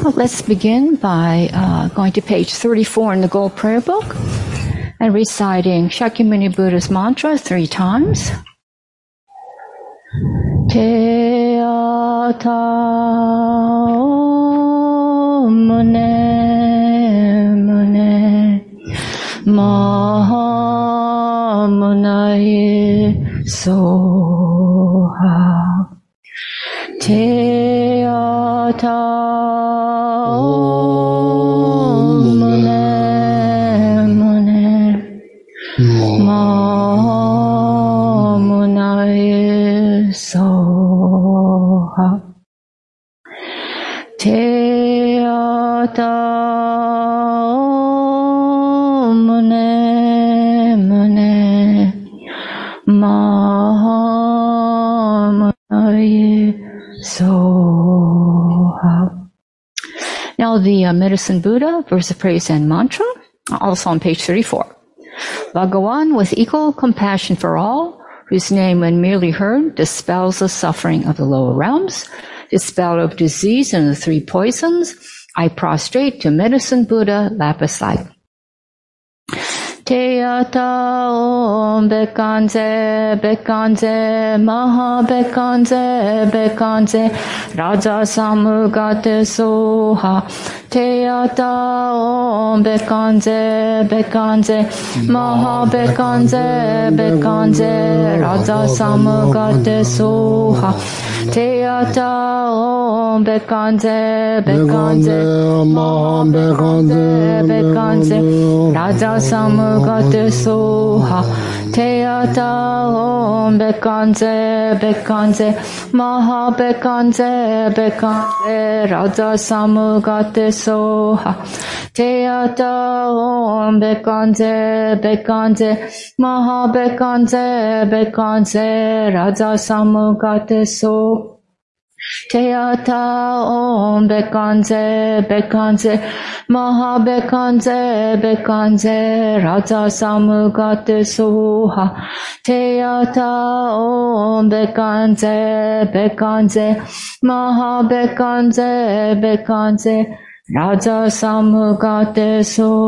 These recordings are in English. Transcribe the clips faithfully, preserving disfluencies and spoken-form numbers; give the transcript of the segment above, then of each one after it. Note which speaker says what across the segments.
Speaker 1: let's begin by uh, going to page thirty-four in the Gold Prayer Book and reciting Shakyamuni Buddha's mantra three times. Te ata mune mune maha munaye soha. Te ata mune mune maha munaye soha. Te ata mune mune maha munaye soha. Now the uh, Medicine Buddha, verse of praise and mantra, also on page thirty-four. Bhagawan, with equal compassion for all, whose name when merely heard dispels the suffering of the lower realms, dispel of disease and the three poisons, I prostrate to Medicine Buddha, lapis like. Te ata om bekanze, bekanze, maha bekanze, bekanze, raja samugate soha. Te ata om bekanze, bekanze, maha bekanze, bekanze, raja samugate soha. Te ata om bekanze, bekanze, maha bekanze, bekanze, raja samugate Gate soha. Te ata om bekanze, bekanze, maha bekanze, bekanze, raja samugate soha. Te ata om bekanze, bekanze, maha bekanze, bekanze, raja samugate soha. Te ata om bekanze, bekanze, maha bekanze, bekanze, raja samugate soha. Te ata om bekanze, bekanze, maha bekanze, bekanze, raja samugate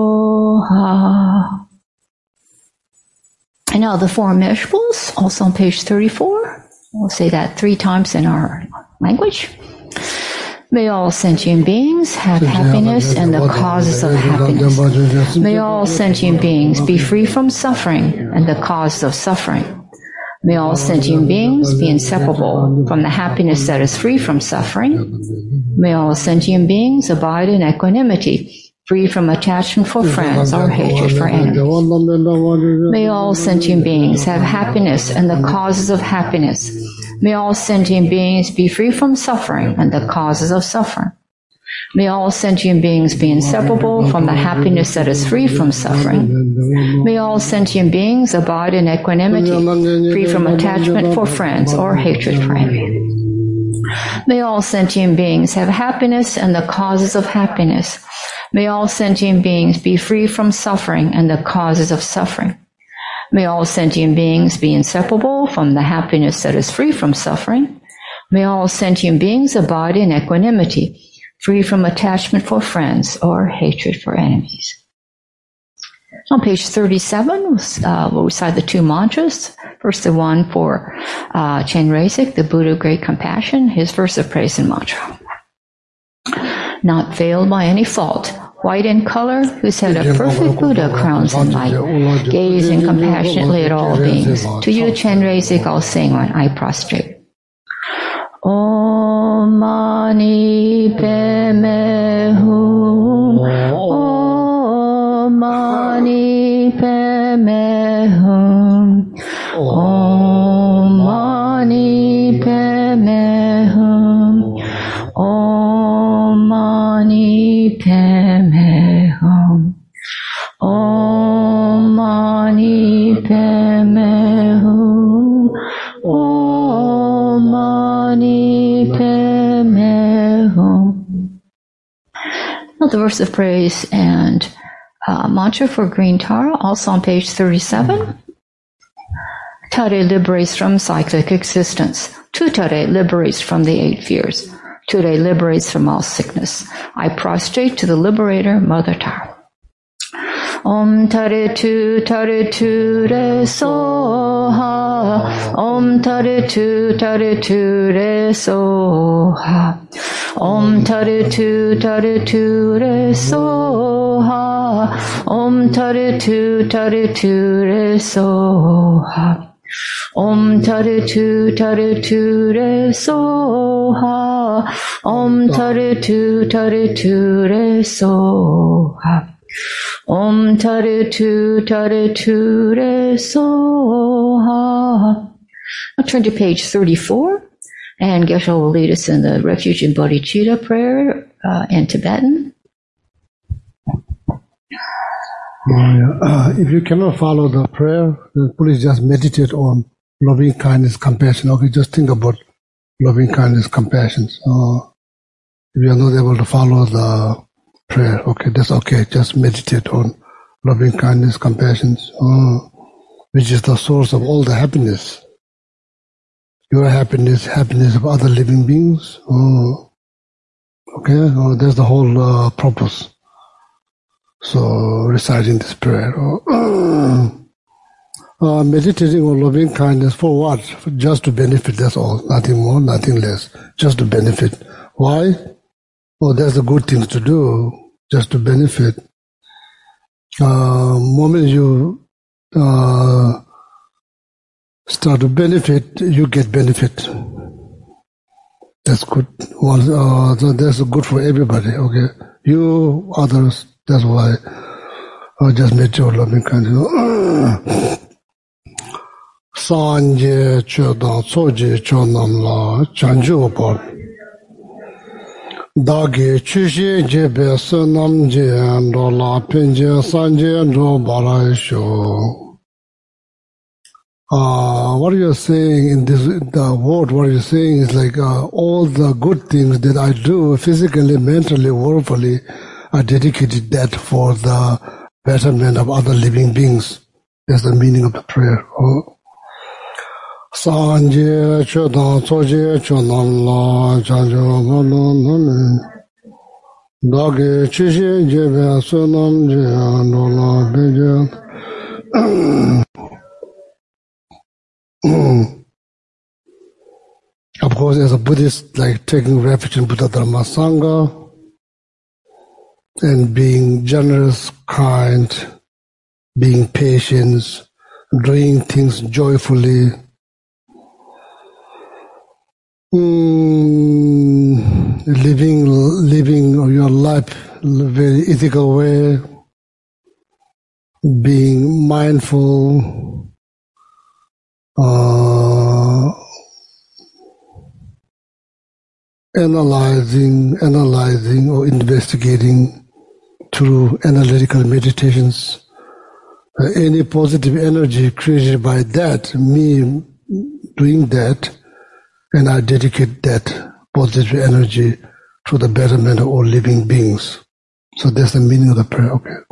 Speaker 1: soha. And now the four immeasurables, also on page thirty-four. We'll say that three times in our language. May all sentient beings have happiness and the causes of happiness. May all sentient beings be free from suffering and the causes of suffering. May all sentient beings be inseparable from the happiness that is free from suffering. May all sentient beings abide in equanimity, free from attachment for friends or hatred for enemies. May all sentient beings have happiness and the causes of happiness. May all sentient beings be free from suffering and the causes of suffering. May all sentient beings be inseparable from the happiness that is free from suffering. May all sentient beings abide in equanimity, free from attachment for friends or hatred for enemies. May all sentient beings have happiness and the causes of happiness. May all sentient beings be free from suffering and the causes of suffering. May all sentient beings be inseparable from the happiness that is free from suffering. May all sentient beings abide in equanimity, free from attachment for friends or hatred for enemies. On page thirty-seven, uh, we'll recite the two mantras. First, the one for uh, Chenrezig, the Buddha of Great Compassion, his verse of praise and mantra. Not veiled by any fault, white in color, whose head of perfect Buddha crowns in light, gazing compassionately at all beings. To you, Chenrezig, I'll sing when I prostrate. Om Mani Padme Hum. Om Mani Padme Hum. Om Mani Padme Hum. Om Mani Padme Hum. Om Mani Padme Hum. Om Mani Padme Hum. Now the verse of praise and uh, mantra for Green Tara, also on page thirty-seven. Tare liberates from cyclic existence. Tu Tare liberates from the eight fears. Today liberates from all sickness. I prostrate to the liberator, Mother Tara. Om Tare Tu Tare Tu Re Soha. Om Tare Tu Tare Tu Re Soha. Om Tare Tu Tare Tu Re Soha. Om Tare Tu Tare Tu Re Soha. Om Tare Tu Tare Tu Re Soha. Om Tare Tu Tare Tu Re Soha. Om Tare Tu Tare Tu Re Soha. I'll turn to page thirty-four, and Geshe will lead us in the Refuge in Bodhicitta prayer uh, in Tibetan.
Speaker 2: Uh, if you cannot follow the prayer, then please just meditate on loving kindness, compassion. Okay, just think about loving kindness, compassion. So if you are not able to follow the prayer, okay, that's okay. Just meditate on loving kindness, compassion, uh, which is the source of all the happiness. Your happiness, happiness of other living beings. Uh, okay, uh, that's the whole uh, purpose. So reciting this prayer. Uh, uh, meditating on loving kindness for what? For just to benefit, that's all. Nothing more, nothing less. Just to benefit. Why? Oh, that's a good thing to do. Just to benefit. Uh, moment you uh, start to benefit, you get benefit. That's good. One, uh, that's good for everybody. Okay, you, others. That's why I just made your loving kindness. Sanje chodang soje chonam la chanju por. Dagi chushi jebe sunam je ando la pinje sanje ando baraisho. Uh, what you're saying in this, the word, what you're saying is like uh, all the good things that I do physically, mentally, worthfully, I dedicated that for the betterment of other living beings. That's the meaning of the prayer. Sanje chodang soje chonam la chanjo monon dage chishi jebe sunam je anola beje. Of course, as a Buddhist, like taking refuge in Buddha Dharma Sangha, and being generous, kind, being patient, doing things joyfully, mm, living living your life in a very ethical way, being mindful, uh, analyzing, analyzing or investigating through analytical meditations, uh, any positive energy created by that, me doing that, and I dedicate that positive energy to the betterment of all living beings. So that's the meaning of the prayer. Okay.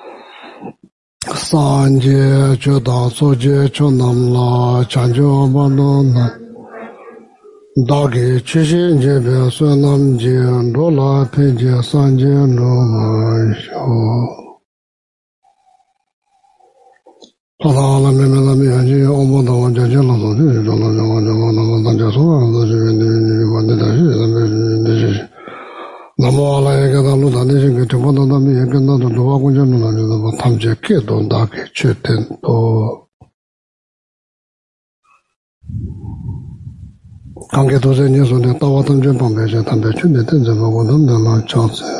Speaker 2: Sanje chodang soje chonam la chanjo bandona dagi chishi jebe sunam je dola peje sanje no sho Padala me me la me aji omo da wanja je la do je dola je wanja wanja wanja je so do je ne ne wanja da je la me ne je namo ala ye ga da lu da ne je ke to da da me ye ga da do wa gunja no la je da tham je ke do da ke che ten to 관계 도전 예술에 따왔던 점 방배제 담배 춘대 던져 먹고는 너무 좋았어요.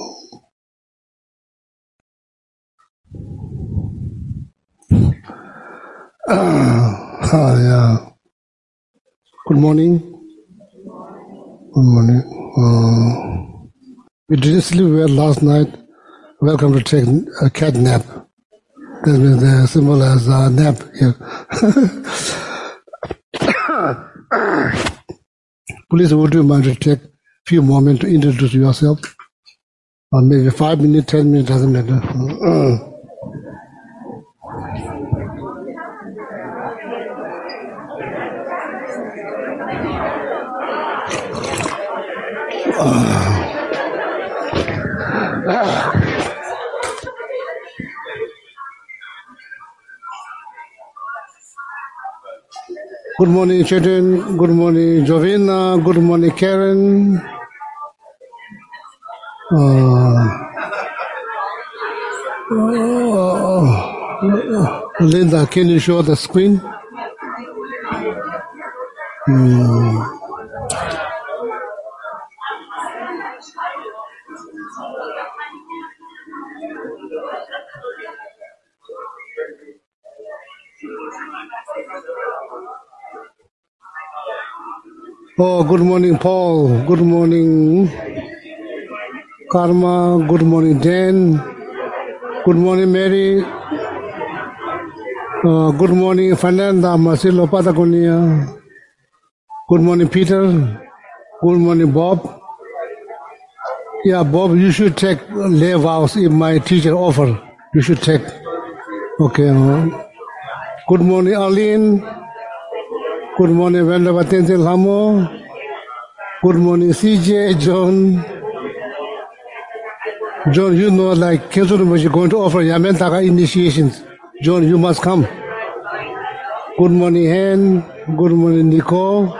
Speaker 2: Ah, yeah. Good morning. Good morning. Uh, we didn't sleep well last night. Welcome to take a cat nap. That means the symbol as a nap here. Please, would you mind to take a few moments to introduce yourself? Or maybe five minutes, ten minutes, doesn't matter. Good morning, Chetan. Good morning, Jovina. Good morning, Karen. Uh, uh, Linda, can you show the screen? Hmm. Oh, good morning, Paul. Good morning, Karma. Good morning, Dan. Good morning, Mary. Uh, good morning, Fernanda Marcelo Patagonia. Good morning, Peter. Good morning, Bob. Yeah, Bob, you should take lay vows if my teacher offer. You should take. Okay. Uh, good morning, Arlene. Good morning, Vendavatente Lamo. Good morning, C J, John. John, you know, like, Kelton was going to offer Yamantaka initiations. John, you must come. Good morning, Hen. Good morning, Nicole.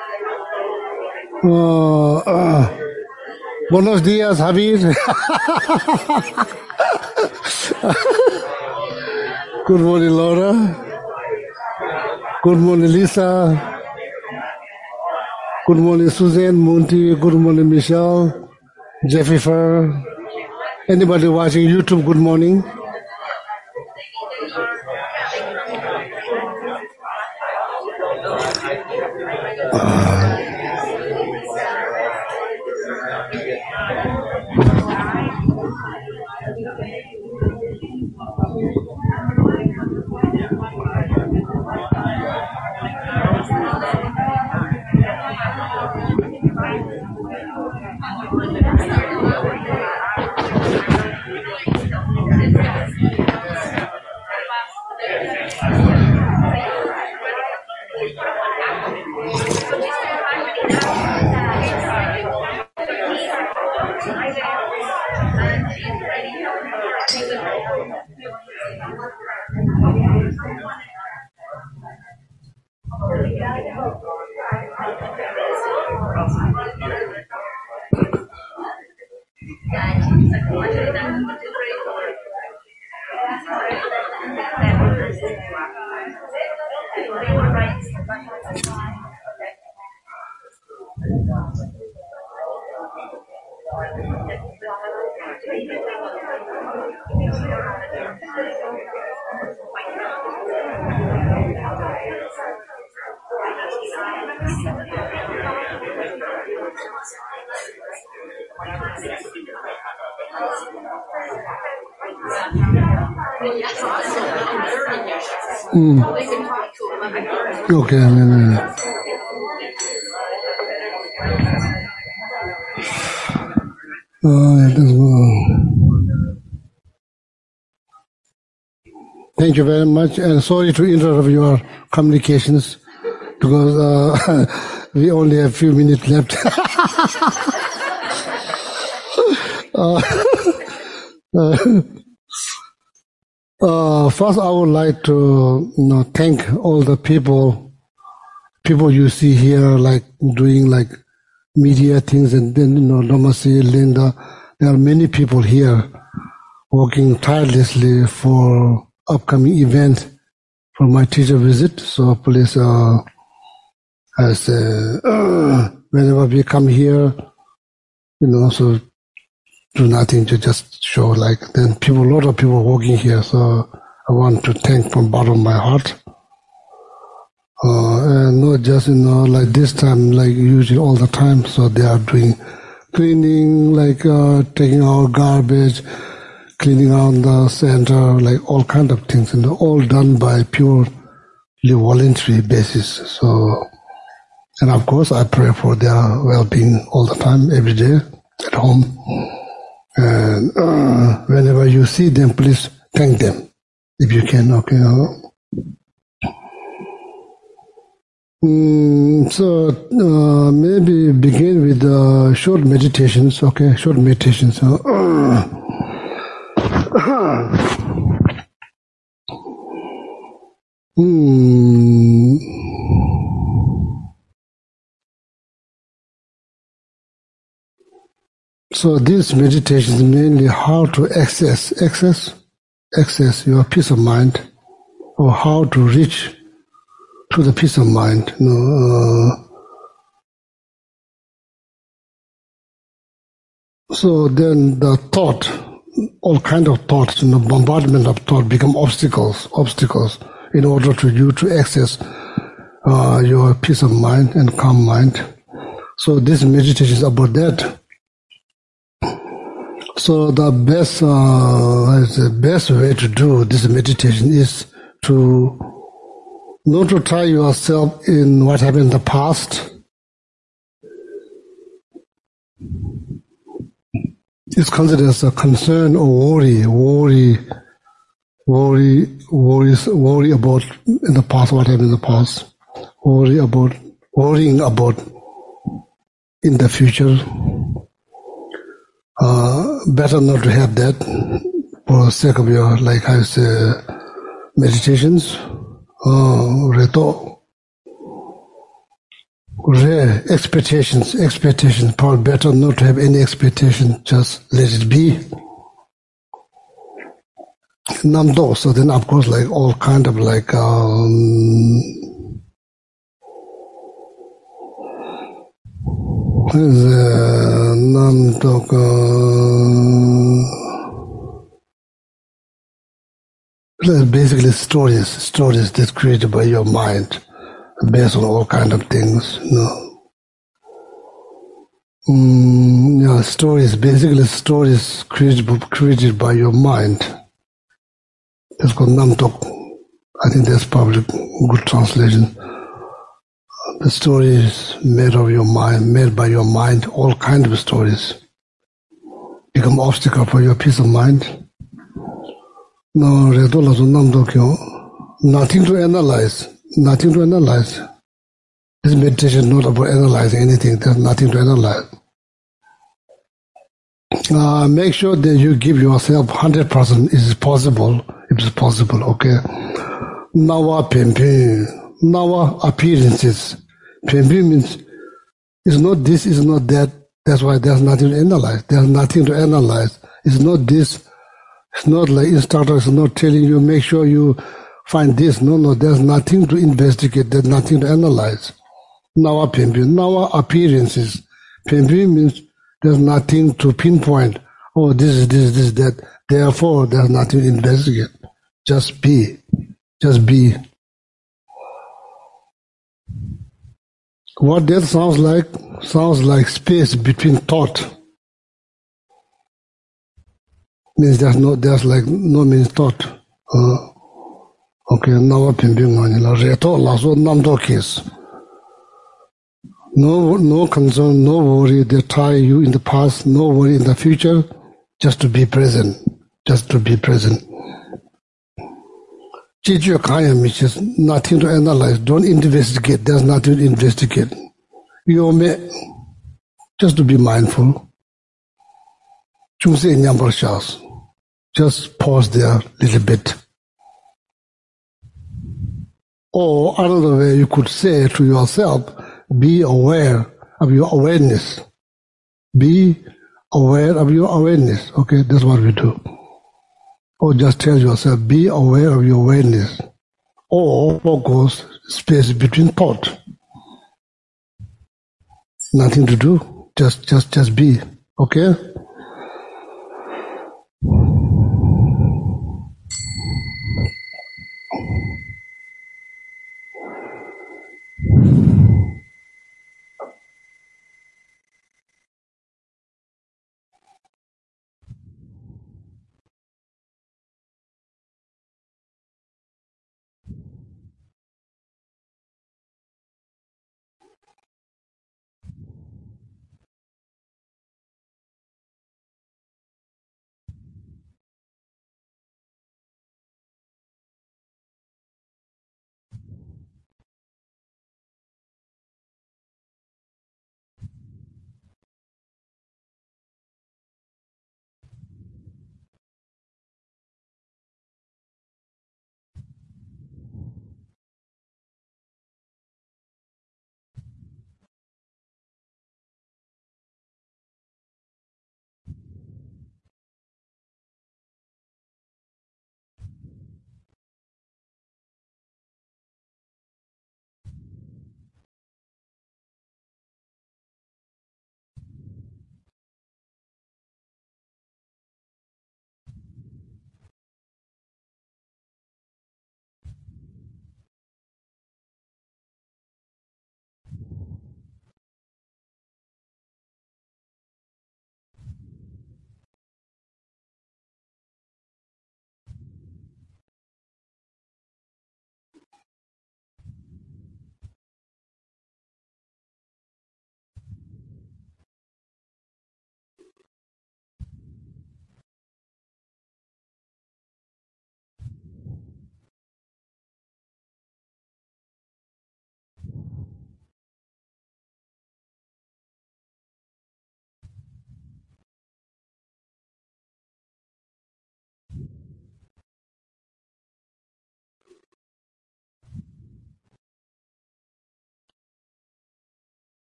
Speaker 2: Uh, uh, buenos dias, Javier. Good morning, Laura. Good morning, Lisa. Good morning, Suzanne, Monty. Good morning, Michelle, Jeffifer. Anybody watching YouTube, good morning. Uh, Mm. Okay, no, no, no. Uh, Thank you very much, and sorry to interrupt your communications because uh, we only have a few minutes left. uh, uh, uh, first, I would like to you know, thank all the people, people you see here, like doing like media things, and then you know, Domasi, Linda. There are many people here working tirelessly for upcoming event for my teacher visit. So please, uh, as uh, uh, whenever we come here, you know, so do nothing to just show like then people, a lot of people working here. So I want to thank from bottom of my heart. Uh, and not just, you know, like this time, like usually all the time. So they are doing cleaning, like uh, taking out garbage, cleaning out the center, like all kind of things, and all done by purely voluntary basis. So, and of course, I pray for their well-being all the time, every day, at home. And uh, whenever you see them, please thank them, if you can, okay. Mm, so uh, maybe begin with uh, short meditations, okay? Short meditations. Uh, mm, so these meditations mainly how to access, access, access your peace of mind, or how to reach to the peace of mind. You know, uh, so then the thought, all kind of thoughts, you know, bombardment of thought become obstacles, obstacles in order to you to access uh, your peace of mind and calm mind. So this meditation is about that. So the best, uh, the best way to do this meditation is to not to try yourself in what happened in the past. It's considered as a concern or worry, worry, worry, worries, worry about in the past, what happened in the past. Worry about, worrying about in the future. Uh, better not to have that for the sake of your, like I say, meditations. Uh, reto, rare expectations, expectations. Probably better not to have any expectation. Just let it be. Namdo. So then, of course, like all kind of like um, uh, Namdok. Uh, basically, stories, stories that's created by your mind, based on all kind of things. You know. Mm, yeah, stories, basically stories created, created by your mind. That's called Namtok. I think that's probably a good translation. The stories made of your mind, made by your mind, all kinds of stories become obstacle for your peace of mind. No, nothing to analyze, nothing to analyze. This meditation is not about analyzing anything. There's nothing to analyze. Uh, make sure that you give yourself one hundred percent. Is it possible? If it's possible, okay. Nawa pempe, nawa appearances. Pempe means it's not this, it's not that. That's why there's nothing to analyze. There's nothing to analyze. It's not this. It's not like instructor is not telling you, make sure you find this. No, no, there's nothing to investigate. There's nothing to analyze. Nawa pempe, nawa appearances. Pempe means there's nothing to pinpoint. Oh, this is this, this, that. Therefore, there's nothing to investigate. Just be. Just be. What that sounds like, sounds like space between thought. Means there's no, there's like no means thought. Uh, okay, now I'm being la reto la so namdo case. No, no concern, no worry. They try you in the past, no worry in the future. Just to be present, just to be present. Jiju kaya which is nothing to analyze. Don't investigate. There's nothing to investigate. You may just to be mindful. Chungse nyambar shas. Just pause there a little bit. Or another way you could say to yourself, be aware of your awareness. Be aware of your awareness. Okay, that's what we do. Or just tell yourself, be aware of your awareness. Or focus space between thought. Nothing to do. Just, just, just be. Okay?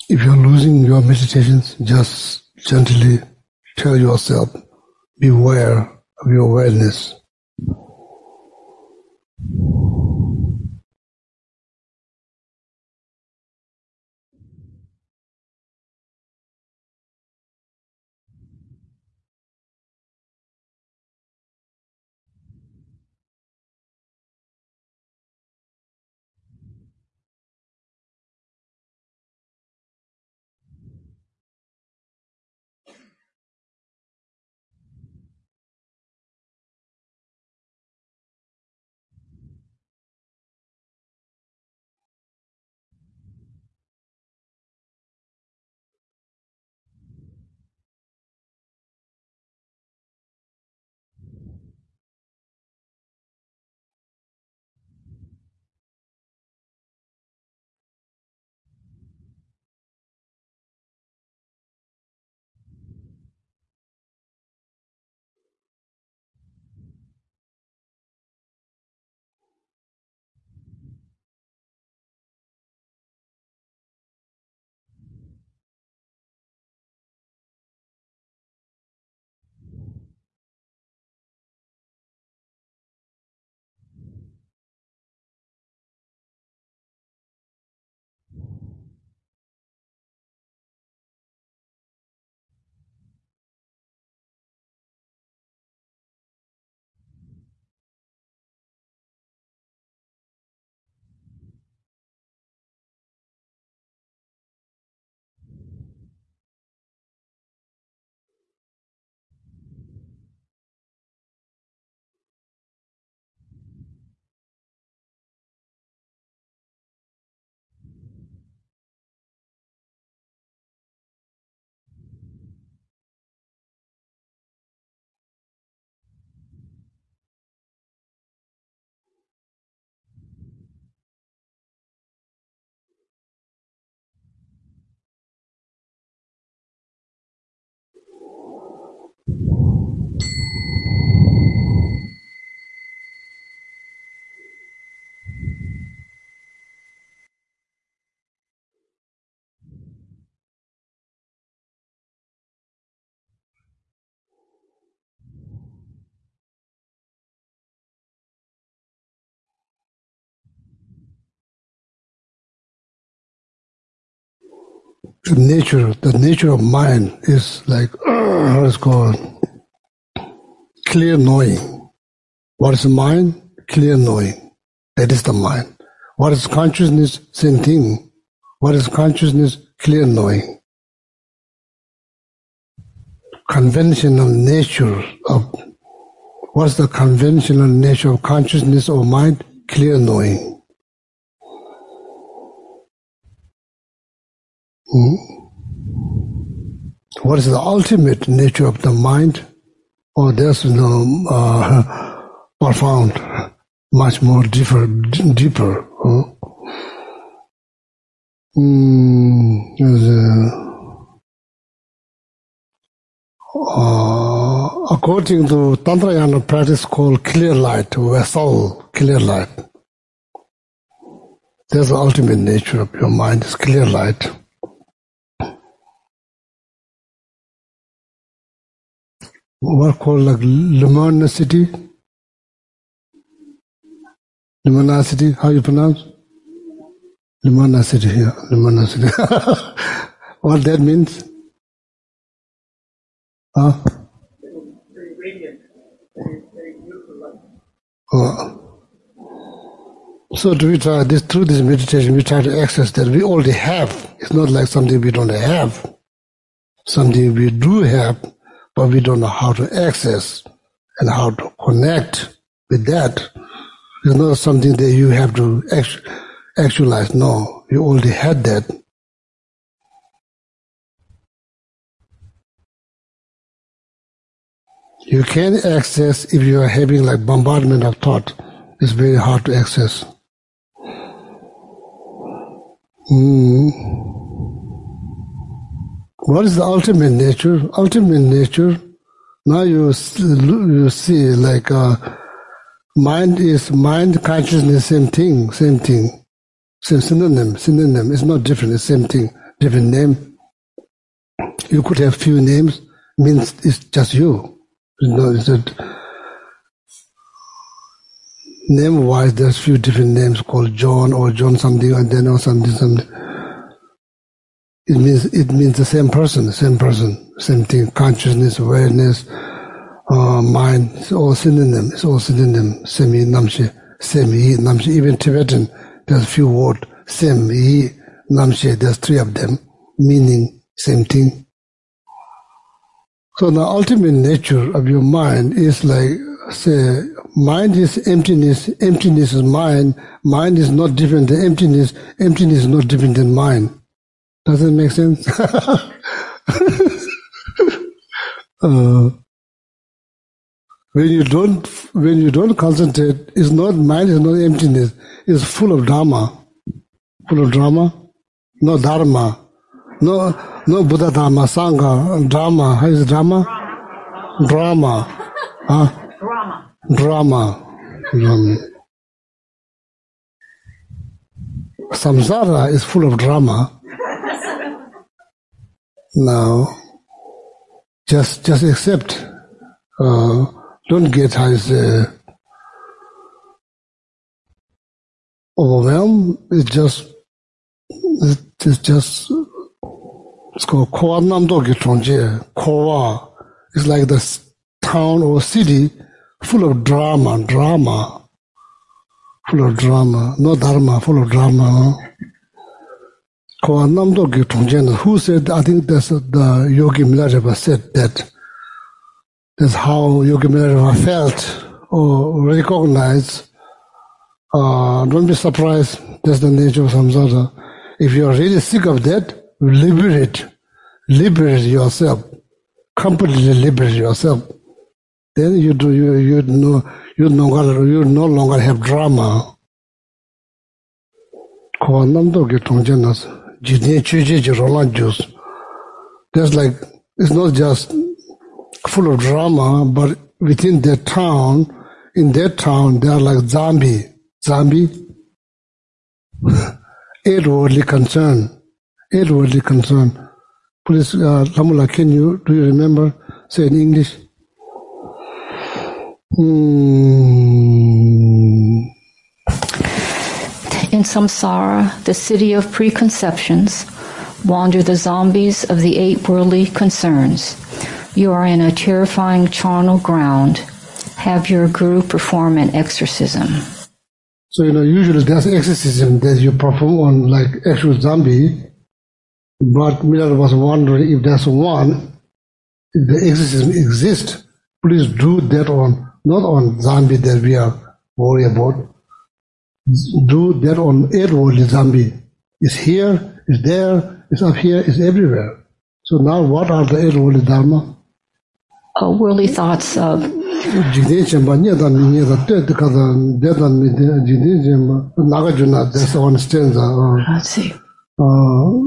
Speaker 2: if you're losing your meditations, just gently tell yourself, beware of your awareness. The nature, the nature of mind is like, uh, how it's called, clear knowing. What is mind? Clear knowing. That is the mind. What is consciousness? Same thing. What is consciousness? Clear knowing. Conventional nature of, what's the conventional nature of consciousness or mind? Clear knowing. Hmm? What is the ultimate nature of the mind? Oh, there's no uh, profound, much more deeper, deeper. Huh? Mm, uh, according to Tantrayana practice called clear light, vessel, clear light. There's the ultimate nature of your mind, is clear light. What called like luminosity? Luminosity, how you pronounce? Luminosity, yeah, luminosity. What that means? Huh?
Speaker 3: Very radiant, very, very beautiful light.
Speaker 2: Oh. So do we try this through this meditation? We try to access that we already have. It's not like something we don't have. Something we do have, but we don't know how to access and how to connect with that. It's not something that you have to actualize. No, you already had that. You can access if you are having like bombardment of thought. It's very hard to access. Mm. What is the ultimate nature? Ultimate nature, now you, you see like uh, mind is, mind, consciousness, same thing, same thing. Same synonym, synonym, it's not different, it's same thing. different name. You could have few names, means it's just you. You know, it's a, name-wise, there's few different names called John or John something, and then or something, something. It means it means the same person, the same person, same thing. Consciousness, awareness, uh, mind. It's all synonym. It's all synonym. Semi namshe, semi namshe. Even Tibetan, there's few words. Semi namshe. There's three of them, meaning same thing. So the ultimate nature of your mind is like, say, mind is emptiness, emptiness is mind, mind is not different than emptiness, emptiness is not different than mind. Does it make sense? uh, when you don't, when you don't concentrate, it's not mind, is not emptiness, it's full of drama, full of drama, no dharma, no, no Buddha Dharma, Sangha, drama. How is drama? Drama. Huh?
Speaker 1: Drama.
Speaker 2: Drama. Drama. Samsara is full of drama. Now, just just accept. Uh, don't get how is uh, overwhelmed. It's just it's just. It's called Kowa Namdo Gitronje. Kowa is like the town or city full of drama, drama, full of drama, no dharma, full of drama. Kowa Namdo Gitronje. Who said? I think that's the Yogi Milarepa said that. That's how Yogi Milarepa felt or recognized. Uh, don't be surprised. That's the nature of samsara. If you are really sick of that, liberate, liberate yourself, completely liberate yourself. Then you do you you know you no longer you no longer have drama. There's like it's not just full of drama, but within that town, in that town, they are like zombie, zombie, eight worldly concern. Eight worldly concern. Please, uh, Lamula, can you, do you remember? Say in English. Hmm.
Speaker 1: In samsara, the city of preconceptions, wander the zombies of the eight worldly concerns. You are in a terrifying charnel ground. Have your guru perform an exorcism.
Speaker 2: So, you know, usually there's exorcism that you perform on like actual zombie. But Miller was wondering if there's one, if the exorcism exists, please do that on, not on zombie that we are worried about. Do that on eight worldly zombie. It's here, it's there, it's up here, it's everywhere. So now what are the eight worldly dharma?
Speaker 1: Oh, worldly thoughts of...
Speaker 2: That's one stanza.
Speaker 1: Let's see.
Speaker 2: Uh,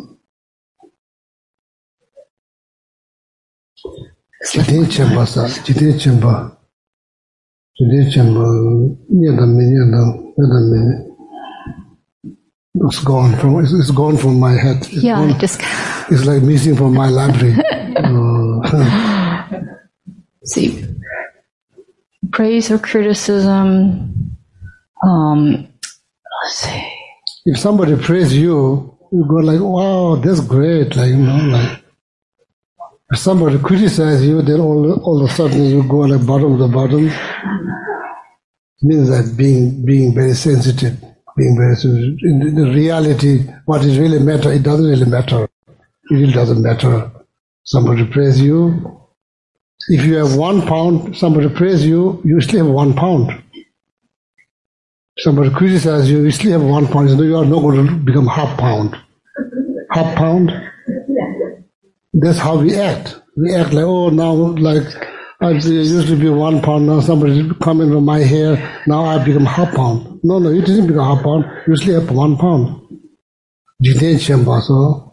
Speaker 2: Jidin Chemba sa, Jidin Chemba, Jidin Chemba, Nyadam Nyadam, Nyadam. It's gone from, it's, it's gone from my head. It's
Speaker 1: yeah,
Speaker 2: gone,
Speaker 1: it just.
Speaker 2: It's like missing from my library. uh,
Speaker 1: See, praise or criticism. Um, let's see.
Speaker 2: If somebody praise you, you go like, wow, that's great, like, you know, like. If somebody criticizes you, then all, all of a sudden you go like bottom of the bottom. It means that being being very sensitive, being very sensitive. In the reality, what is really matter, it doesn't really matter. It really doesn't matter. Somebody praise you. If you have one pound, somebody praise you, you still have one pound. Somebody criticizes you, you still have one pound. You are not going to become half pound. Half pound. That's how we act. We act like, oh, now, like, I used to be one pound, now somebody's coming from my hair, now I become half pound. No, no, you didn't become half pound, you still have one pound. Jiten Chemba, so.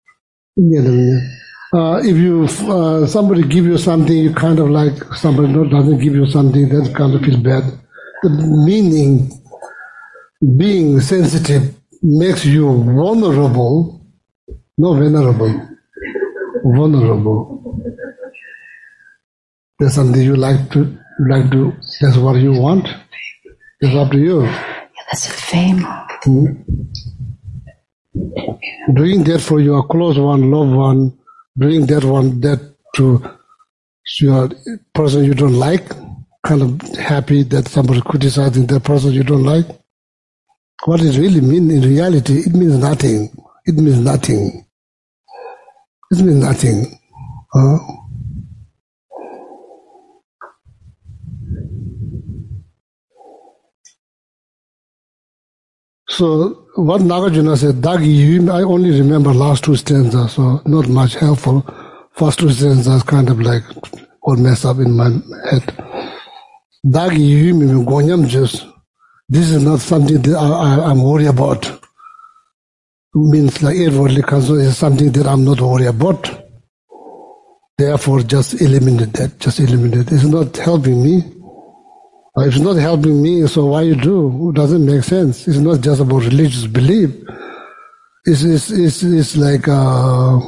Speaker 2: Uh, if you, uh, somebody give you something, you kind of like, somebody doesn't give you something, that kind of feel bad. The meaning, being sensitive makes you vulnerable No venerable. Vulnerable. There's something you like to, like to, that's what you want. It's up to you.
Speaker 1: Yeah, that's a fame.
Speaker 2: Hmm? Doing that for your close one, loved one, doing that one, that to your person you don't like, kind of happy that somebody criticizing that person you don't like. What it really means in reality, it means nothing. It means nothing. It means nothing. Uh, so what Nagarjuna said, Dagi, I only remember last two stanzas, so not much helpful. First two stanzas kind of like all messed up in my head. Dagi Yumi Gonyam just, this is not something that I, I, I'm worried about. Means like inwardly concerned is something that I'm not worried about. Therefore, just eliminate that. Just eliminate it. It's not helping me. If it's not helping me, so why you do? It doesn't make sense. It's not just about religious belief. It's it's it's, it's like uh,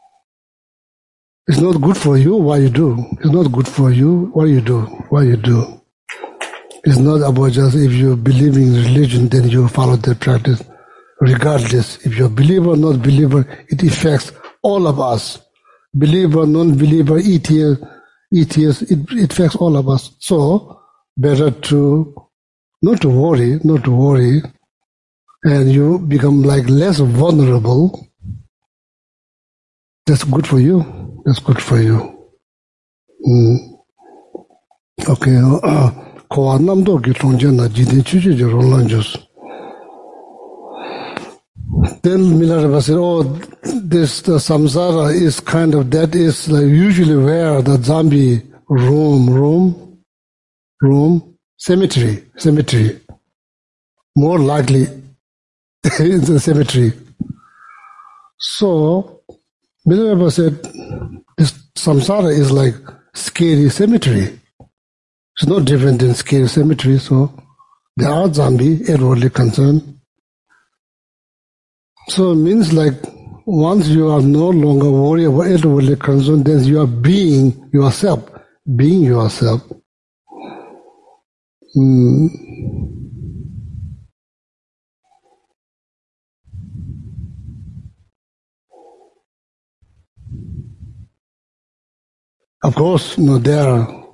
Speaker 2: it's not good for you. Why you do? It's not good for you. Why you do? Why you do? It's not about just if you believe in religion, then you follow that practice. Regardless, if you're a believer or not believer, it affects all of us. Believer, non-believer, atheist, atheist, it, it affects all of us. So, better to, not to worry, not to worry, and you become like less vulnerable. That's good for you. That's good for you. Mm. Okay. Ko namdo ki tongjen na jidin chuchu je rolan jus. Then Milarepa said, oh, this the samsara is kind of, that is like usually where the zombie room, room, room, cemetery, cemetery. More likely in the cemetery. So Milarepa said, this samsara is like scary cemetery. It's not different than scary cemetery, so there are zombies, inwardly concerned. So it means like once you are no longer worried about inwardly concerned, then you are being yourself, being yourself. Mm. Of course, you know, there are,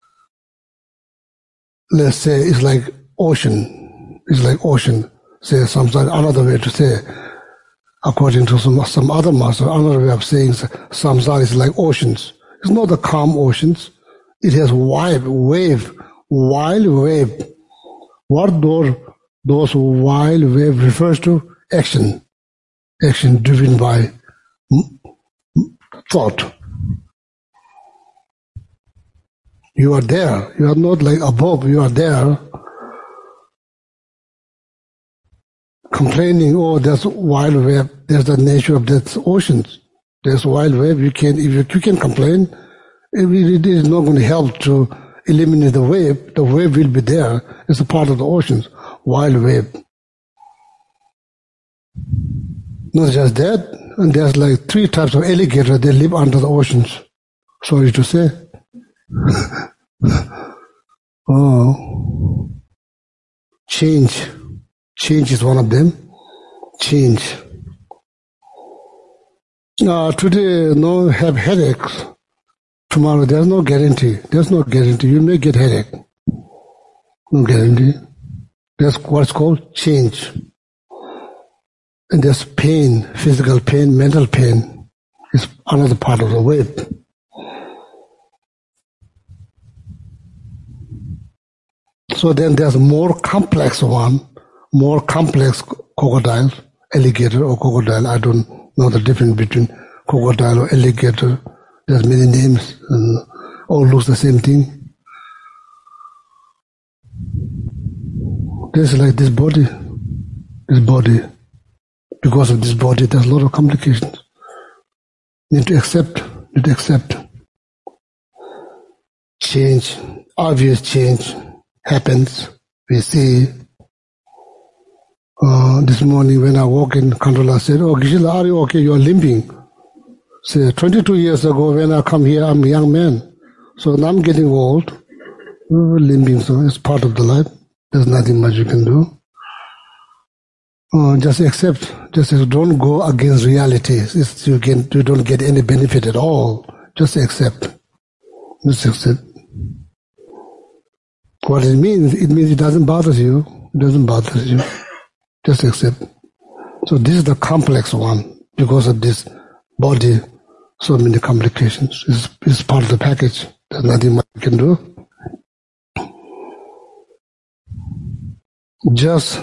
Speaker 2: let's say it's like ocean. It's like ocean. Say something, another way to say, according to some some other master, another way of saying samsara is like oceans. It's not the calm oceans. It has wave, wave, wild wave. What those, those wild wave refers to? Action. Action driven by thought. You are there. You are not like above. You are there. Complaining, oh, there's wild wave. There's the nature of that oceans. There's wild wave. You can, if you, you can complain, it, it is not going to help to eliminate the wave. The wave will be there. It's a part of the oceans. Wild wave. Not just that, and there's like three types of alligator. They live under the oceans. Sorry to say. Oh, change. Change is one of them. Change. Uh, today, no have headaches. Tomorrow, there's no guarantee. There's no guarantee. You may get headache. No guarantee. That's what's called change. And there's pain, physical pain, mental pain. It's another part of the wave. So then there's a more complex one, more complex crocodile, alligator or crocodile. I don't know the difference between crocodile or alligator. There's many names, and all looks the same thing. There's like this body, this body. Because of this body, there's a lot of complications. Need to accept, need to accept. Change, obvious change happens. We see Uh, this morning when I walk in, controller said, "Oh, Gishila, are you okay? You are limping." Say, twenty-two years ago when I come here, I'm a young man. So now I'm getting old. We're limping, so it's part of the life. There's nothing much you can do. Uh, just accept. Just don't go against reality. It's, you, can, you don't get any benefit at all. Just accept. Just accept. What it means, it means it doesn't bother you. It doesn't bother you. Just accept. So this is the complex one because of this body, so many complications. It's, it's part of the package. There's nothing much you can do. Just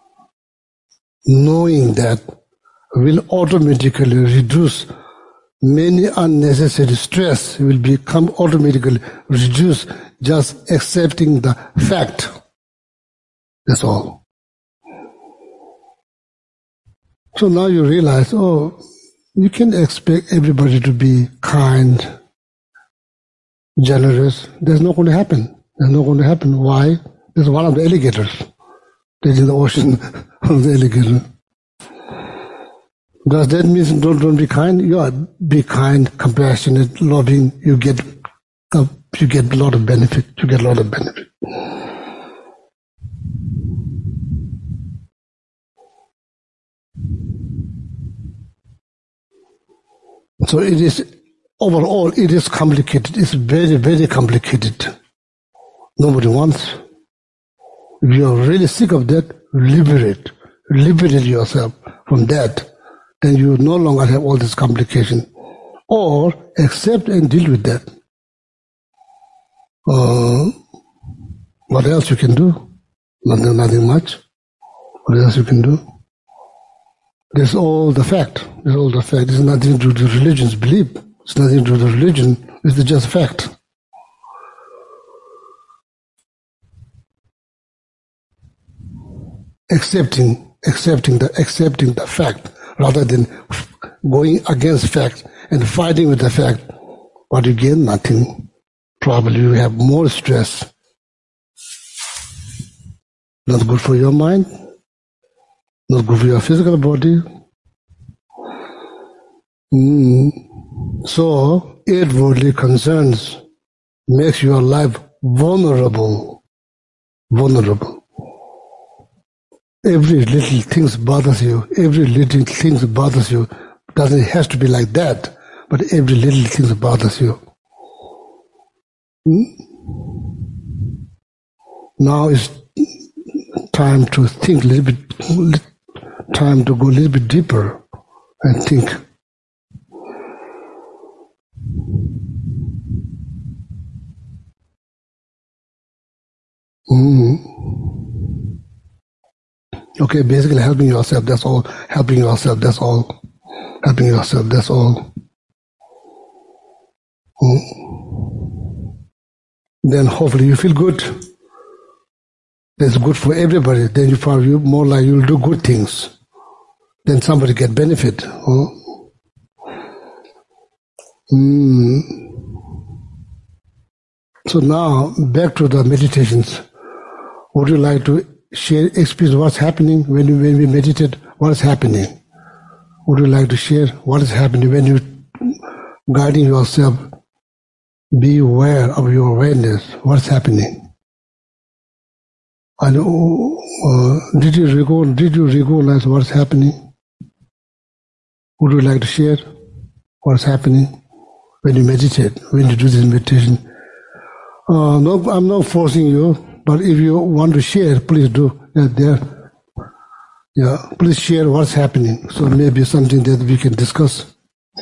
Speaker 2: knowing that will automatically reduce many unnecessary stress, will become automatically reduced just accepting the fact. That's all. So now you realize, oh, you can expect everybody to be kind, generous. That's not going to happen. That's not going to happen. Why? There's one of the alligators. There's in the ocean of the alligator. Does that mean don't, don't be kind? Yeah, be kind, compassionate, loving. You get a, you get a lot of benefit. You get a lot of benefit. So it is, overall, it is complicated. It's very, very complicated. Nobody wants. If you are really sick of that, liberate. Liberate yourself from that. Then you no longer have all this complication. Or accept and deal with that. Uh, what else you can do? Nothing, nothing much. What else you can do? That's all the fact. That's all the fact. It's nothing to do with religion's belief. It's nothing to do with religion. It's just fact. Accepting, accepting the, accepting the fact, rather than going against fact and fighting with the fact. What you gain? Nothing. Probably you have more stress. Not good for your mind. Not good for your physical body. Mm. So, eight worldly concerns makes your life vulnerable. Vulnerable. Every little thing bothers you. Every little thing bothers you. Doesn't it has to be like that, but every little thing bothers you. Mm. Now it's time to think a little bit. Time to go a little bit deeper and think. Mm. Okay, basically helping yourself, that's all. Helping yourself, that's all. Helping yourself, that's all. Mm. Then hopefully you feel good. That's good for everybody. Then you probably more like you'll do good things. Then somebody get benefit. Oh. Mm. So now back to the meditations. Would you like to share experience what's happening when you when we meditate? What is happening? Would you like to share what is happening when you guiding yourself? Be aware of your awareness. What's happening? And uh, did you recall? Did you recognize what's happening? Would you like to share what's happening when you meditate? When you do this meditation? Uh, no, I'm not forcing you. But if you want to share, please do. Yeah, there. Yeah, please share what's happening. So maybe something that we can discuss.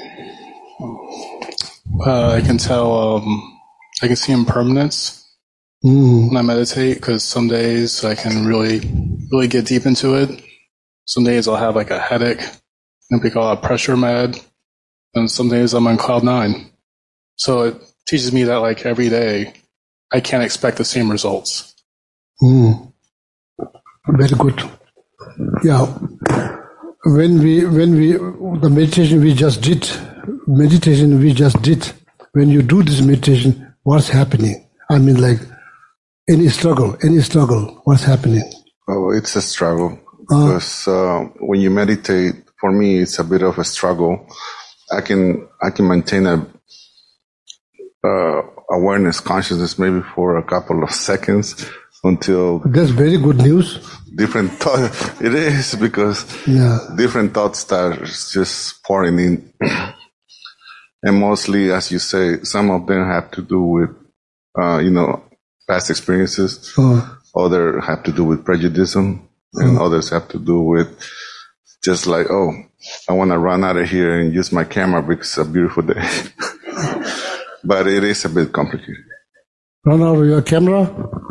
Speaker 4: Uh, I can tell. Um, I can see impermanence
Speaker 2: mm.
Speaker 4: when I meditate, because some days I can really, really get deep into it. Some days I'll have like a headache and pick a lot of pressure med, and some days I'm on cloud nine. So it teaches me that like every day I can't expect the same results.
Speaker 2: Mm. Very good. Yeah. When we, when we, the meditation we just did, meditation we just did, when you do this meditation, what's happening? I mean, like, any struggle, any struggle, what's happening?
Speaker 5: Oh, it's a struggle. because uh, when you meditate, for me, it's a bit of a struggle. I can I can maintain a uh, awareness, consciousness, maybe for a couple of seconds until
Speaker 2: that's very good news.
Speaker 5: Different thoughts. It is because
Speaker 2: yeah.
Speaker 5: different thoughts start just pouring in, and mostly, as you say, some of them have to do with uh, you know past experiences.
Speaker 2: Oh.
Speaker 5: Other have to do with prejudice, and oh. others have to do with just like, oh, I want to run out of here and use my camera because it's a beautiful day. But it is a bit complicated.
Speaker 2: Run out of your camera?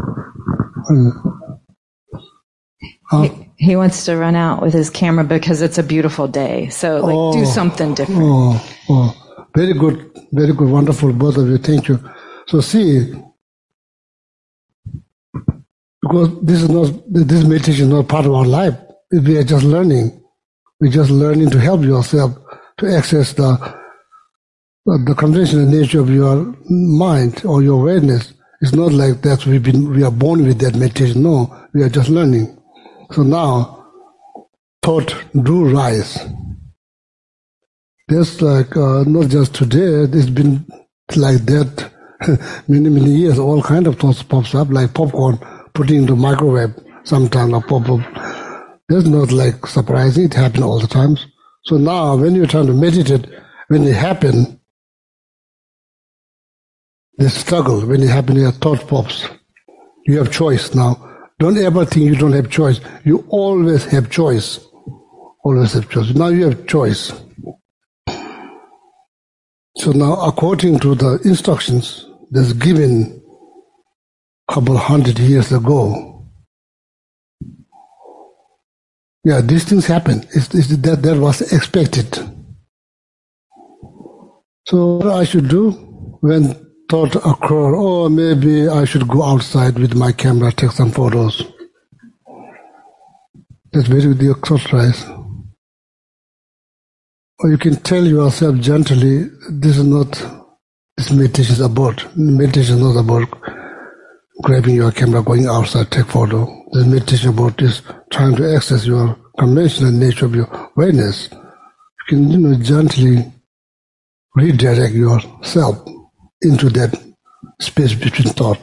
Speaker 6: Huh? He, he wants to run out with his camera because it's a beautiful day. So, like, oh, do something different.
Speaker 2: Oh, oh, very good, very good, wonderful, both of you. Thank you. So, see, because this is not, this meditation is not part of our life. We are just learning. We're just learning to help yourself to access the the conventional nature of your mind or your awareness. It's not like that we've been, we are born with that meditation. No, we are just learning. So now, thought do rise. There's like, uh, not just today, it's been like that many, many years. All kind of thoughts pops up, like popcorn, putting into microwave sometime or pop up. That's not like surprising, it happens all the time. So now, when you're trying to meditate, when it happens, the struggle, when it happens, your thought pops. You have choice now. Don't ever think you don't have choice. You always have choice. Always have choice. Now you have choice. So now, according to the instructions that's given a couple hundred years ago, yeah, these things happen. It's, it's, that, that was expected. So what I should do when thought occur, oh, maybe I should go outside with my camera, take some photos. That's very the exercise. Or you can tell yourself gently, this is not, this meditation is about, meditation is not about grabbing your camera, going outside, take photo. This meditation about is trying to access your conventional nature of your awareness. You can, you know, gently redirect yourself into that space between thought.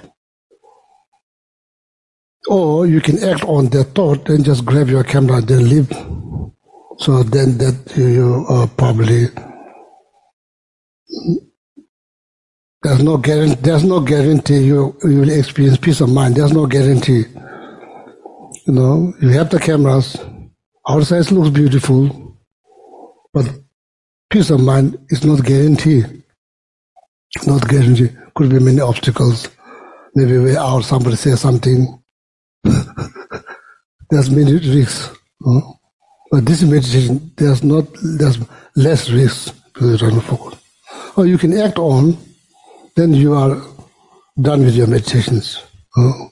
Speaker 2: Or you can act on that thought and just grab your camera and then leave. So then that you uh, probably, there's no guarantee, there's no guarantee you, you will experience peace of mind. There's no guarantee. You know, you have the cameras, outside looks beautiful, but peace of mind is not guaranteed. Not guaranteed. Could be many obstacles. Maybe way out, somebody says something. There's many risks. Huh? But this meditation, there's not, there's less risks because you're trying to focus. Or you can act on, then you are done with your meditations. Huh?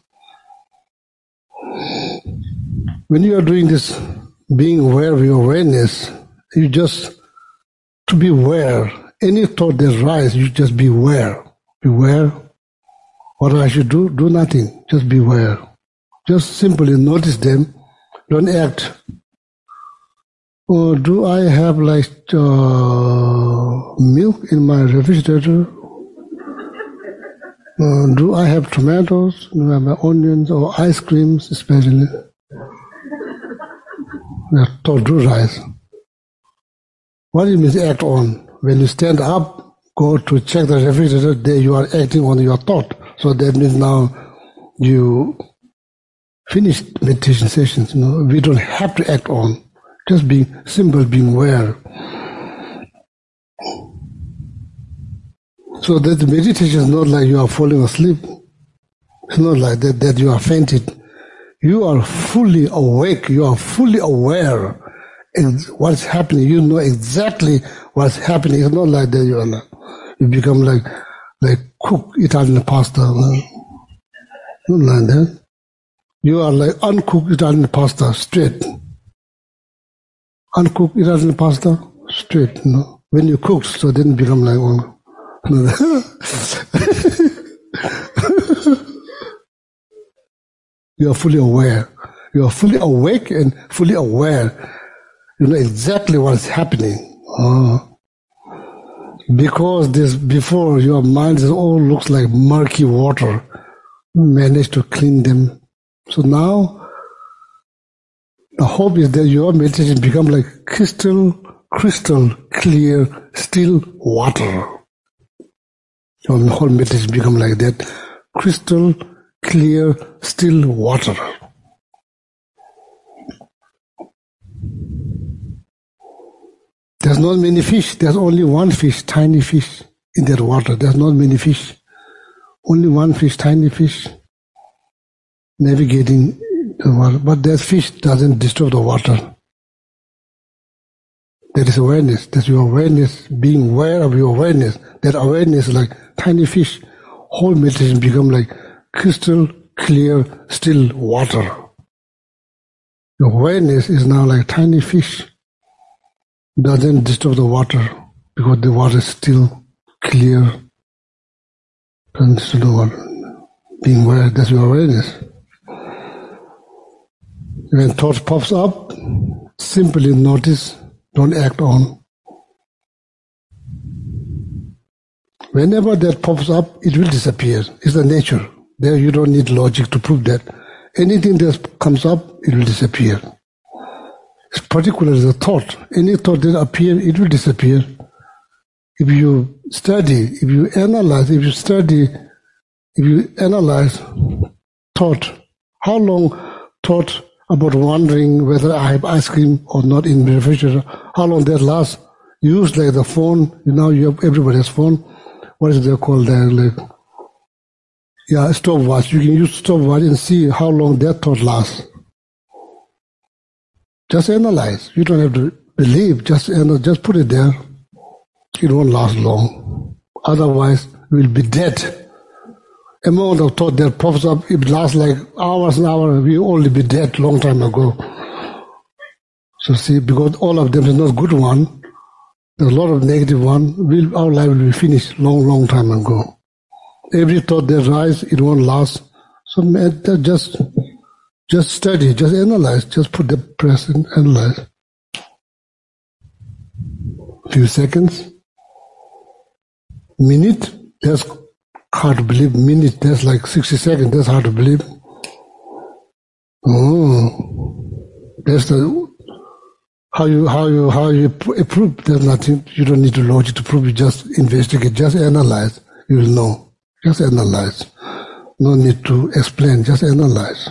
Speaker 2: When you are doing this, being aware of your awareness, you just, to be aware, any thought that arises, you just be aware. Beware. What I should do? Do nothing. Just be aware. Just simply notice them. Don't act. Or do I have like uh, milk in my refrigerator? Uh, do I have tomatoes? Do I have my onions or ice creams, especially? That thought do rise. What it means act on? When you stand up, go to check the refrigerator, there you are acting on your thought. So that means now you finished meditation sessions. You know, we don't have to act on. Just being simple, being aware. So that the meditation is not like you are falling asleep. It's not like that, that you are fainted. You are fully awake. You are fully aware. And what's happening, you know exactly what's happening. It's not like that you are not, you become like like cook Italian pasta. Not like that. You are like uncooked Italian pasta, straight. Uncooked Italian pasta, straight. You know? When you cook, so then you become like one. You are fully aware. You are fully awake and fully aware. You know exactly what's happening. Uh, because this before your mind is all looks like murky water. You manage to clean them. So now the hope is that your meditation become like crystal, crystal clear, still water. Your whole meditation become like that. Crystal clear, still water. There's not many fish. There's only one fish, tiny fish in that water. There's not many fish. Only one fish, tiny fish, navigating the water. But that fish doesn't disturb the water. That is awareness. That's your awareness, being aware of your awareness. That awareness is like tiny fish. Whole meditation become like crystal clear, still water. Your awareness is now like tiny fish. Doesn't disturb the water because the water is still clear. Doesn't disturb the water. Being aware, that's your awareness. When thought pops up, simply notice, don't act on. Whenever that pops up, it will disappear. It's the nature. There you don't need logic to prove that. Anything that comes up, it will disappear. It's particularly the thought. Any thought that appears, it will disappear. If you study, if you analyze, if you study, if you analyze thought, how long thought about wondering whether I have ice cream or not in the refrigerator, how long that lasts? Use like the phone, now you have everybody has phone. What is they called there? Like, yeah, stopwatch. You can use stopwatch and see how long that thought lasts. Just analyze. You don't have to believe. Just just put it there. It won't last long. Otherwise, we'll be dead. Amount of thought that pops up, it lasts like hours and hours. We'll only be dead long time ago. So see, because all of them is not good one, there's a lot of negative one. We'll, our life will be finished long, long time ago. Every thought that rises, it won't last. So just. Just study, just analyze, just put the present, analyze. Few seconds. Minute, that's hard to believe. Minute, that's like sixty seconds, that's hard to believe. Oh, that's the, how you, how you, how you prove, there's nothing, you don't need to logic to prove, you just investigate, just analyze, you will know. Just analyze. No need to explain, just analyze.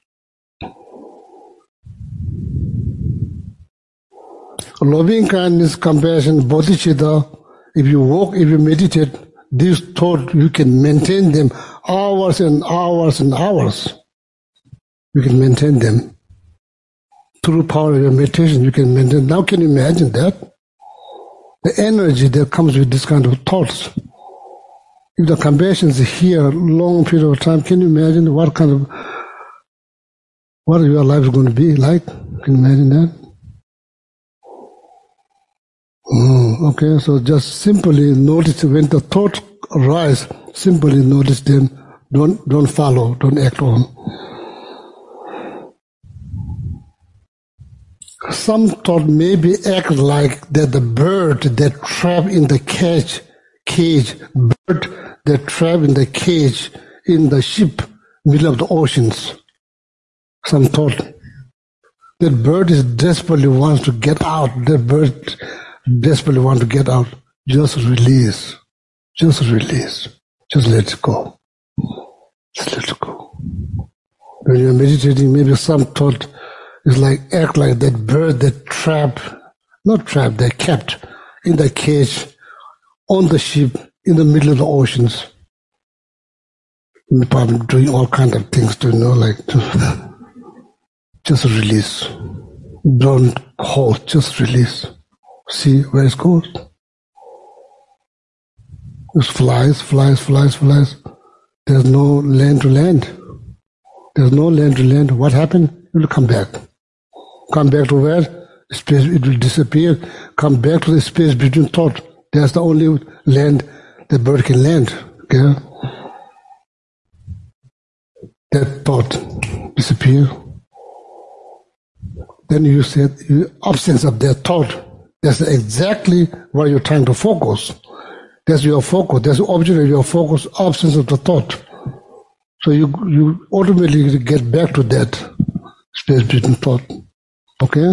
Speaker 2: Loving kindness, compassion, bodhicitta, if you walk, if you meditate, these thoughts, you can maintain them hours and hours and hours. You can maintain them. Through power of your meditation, you can maintain. Now can you imagine that? The energy that comes with this kind of thoughts. If the compassion is here a long period of time, can you imagine what kind of, what your life is going to be like? Can you imagine that? Oh, okay, so just simply notice when the thoughts arise, simply notice them. Don't don't follow, don't act on. Some thought maybe act like that the bird that trapped in the cage, cage, bird that trapped in the cage in the ship, middle of the oceans. Some thought that bird is desperately wants to get out. That bird desperately want to get out. Just release. Just release. Just let it go. Just let it go. When you're meditating, maybe some thought is like, act like that bird that trapped, not trapped, they kept in the cage, on the ship, in the middle of the oceans. Probably doing all kinds of things to, you know, like, to just release. Don't hold, just release. See where it goes. It flies, flies, flies, flies. There's no land to land. There's no land to land. What happened? It will come back. Come back to where? Space, it will disappear. Come back to the space between thought. That's the only land the bird can land. Okay? That thought disappear. then you said you, absence of that thought. That's exactly what you're trying to focus. That's your focus. That's the object of your focus, absence of the thought. So you you automatically get back to that space between thought. Okay?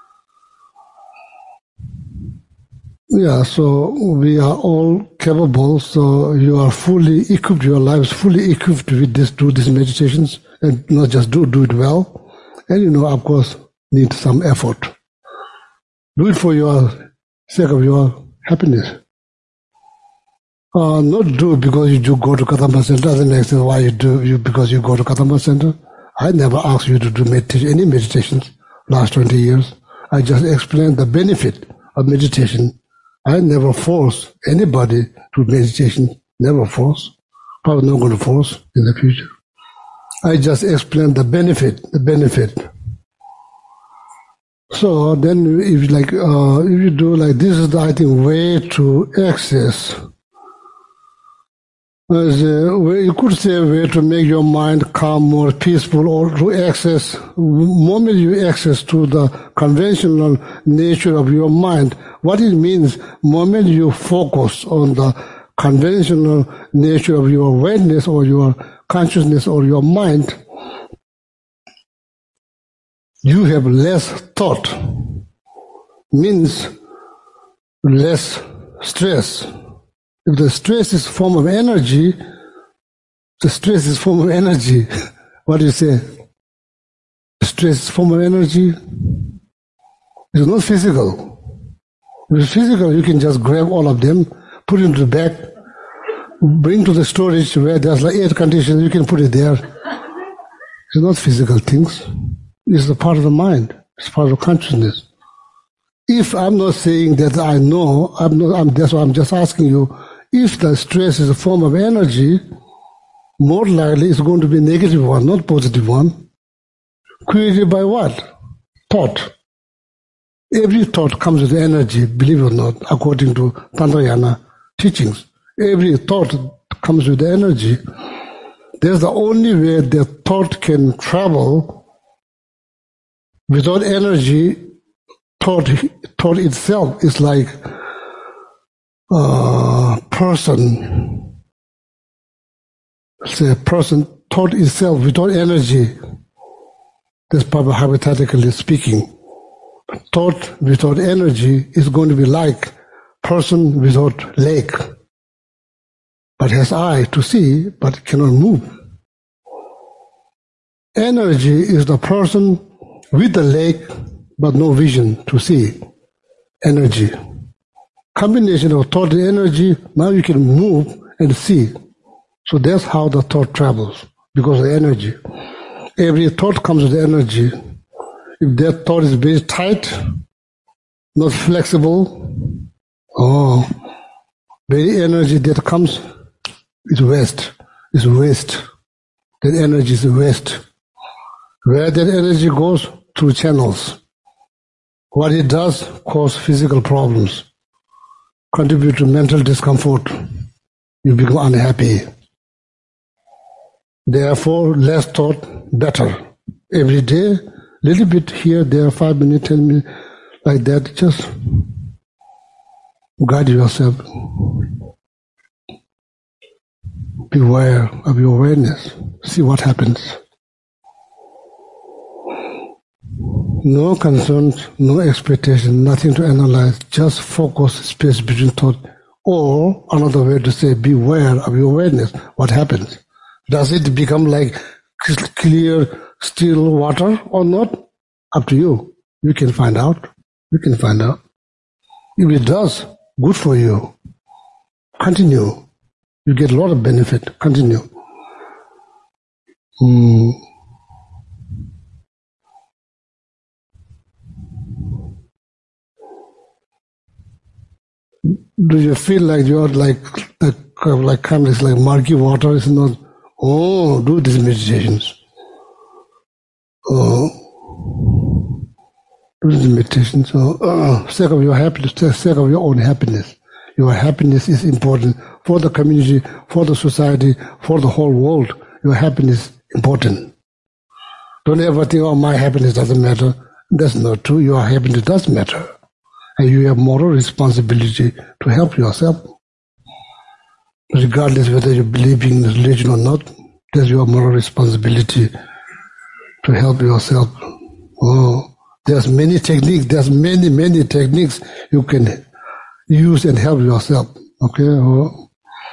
Speaker 2: Yeah, so we are all capable, so you are fully equipped, your life is fully equipped with this, do these meditations, and not just do, do it well. And you know, of course, need some effort. Do it for your sake of your happiness. Uh, not do it because you do go to Kadamba Center. Doesn't make sense why you do you because you go to Kadamba Center. I never asked you to do meditation, any meditations last twenty years. I just explained the benefit of meditation. I never force anybody to meditation. Never force. Probably not going to force in the future. I just explained the benefit. The benefit. So then, if like uh, if you do like this is the I think way to access. As a way, you could say a way to make your mind calm, more peaceful, or to access, moment you access to the conventional nature of your mind, what it means, moment you focus on the conventional nature of your awareness or your consciousness or your mind, you have less thought, means less stress. If the stress is form of energy, the stress is form of energy. What do you say? The stress is form of energy. It's not physical. If it's physical, you can just grab all of them, put it into the bag, bring to the storage where there's like air conditioning, you can put it there. It's not physical things. It's a part of the mind. It's part of consciousness. If I'm not saying that I know, I'm not, I'm, that's why I'm just asking you, if the stress is a form of energy, more likely it's going to be a negative one, not positive one. Created by what? Thought. Every thought comes with energy, believe it or not, according to Tantrayana teachings. Every thought comes with energy. There's the only way that thought can travel without energy. Thought, thought itself is like a person, say a person, thought itself without energy. That's probably hypothetically speaking. Thought without energy is going to be like person without leg, but has eye to see, but cannot move. Energy is the person with the leg, but no vision to see. Energy. Combination of thought and energy, now you can move and see. So that's how the thought travels, because of energy. Every thought comes with energy. If that thought is very tight, not flexible, oh, very energy that comes is waste, is waste. That energy is waste. Where that energy goes, through channels. What it does, cause physical problems, contribute to mental discomfort. You become unhappy. Therefore, less thought, better. Every day, little bit here, there, five minutes, ten minutes, like that. Just guide yourself. Beware of your awareness. See what happens. No concerns, no expectation, nothing to analyze, just focus space between thought. Or another way to say, beware of your awareness. What happens? Does it become like clear, still water or not? Up to you. You can find out. You can find out. If it does, good for you. Continue. You get a lot of benefit. Continue. Hmm. Do you feel like you're like like like kind of like murky water? It's not. Oh, do these meditations. Oh, do these meditations. Oh, uh, sake of your happiness, sake of your own happiness. Your happiness is important for the community, for the society, for the whole world. Your happiness is important. Don't ever think, oh, my happiness doesn't matter. That's not true. Your happiness does matter. And you have moral responsibility to help yourself. Regardless whether you believe in religion or not, that's your moral responsibility to help yourself. Oh, there's many techniques, there's many, many techniques you can use and help yourself. Okay? Oh.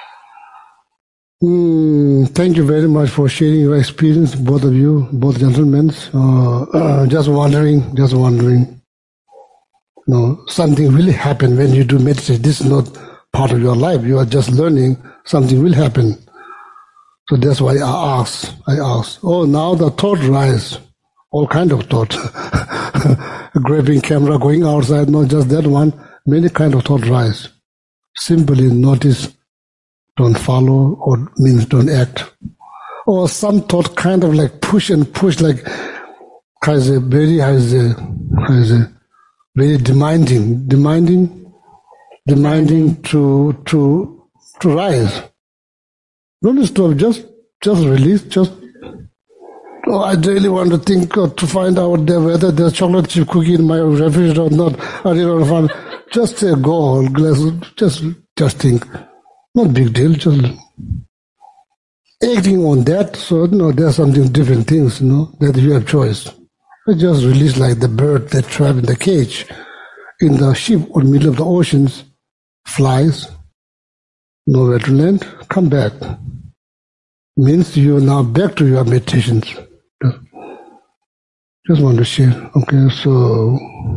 Speaker 2: Mm, thank you very much for sharing your experience, both of you, both gentlemen. Uh, uh, just wondering, just wondering. No, something really happen when you do meditation. This is not part of your life. You are just learning. Something will happen. So that's why I ask. I ask. Oh, now the thought rise. All kind of thought. Grabbing camera, going outside, not just that one. Many kind of thought rise. Simply notice. Don't follow, or means don't act. Or some thought kind of like push and push, like has a very has a has a very demanding, demanding, demanding to to to rise. Don't stop. Just just release. Just oh, I really want to think uh, to find out there whether there's chocolate chip cookie in my refrigerator or not. I really want to find. Just say go. Just just think. Not big deal, just acting on that. So, you know, there's something different things, you know, that you have choice. I just release like the bird that trapped in the cage, in the ship or middle of the oceans, flies, nowhere to land, come back. Means you are now back to your meditations. Just, just want to share. Okay, so...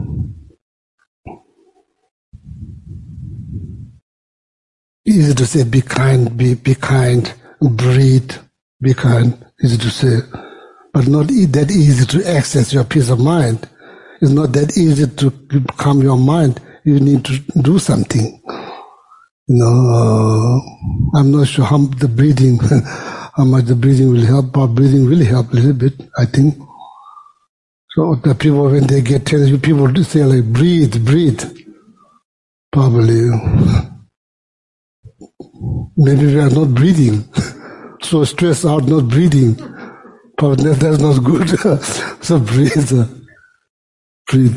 Speaker 2: Easy to say, be kind, be be kind, breathe, be kind, easy to say. But not that easy to access your peace of mind. It's not that easy to calm your mind. You need to do something. You know, uh, I'm not sure how the breathing, how much the breathing will help, but breathing will help a little bit, I think. So the people, when they get tense, people say like, breathe, breathe. Probably. Maybe we are not breathing, so stressed out, not breathing. But that's not good. So breathe, breathe.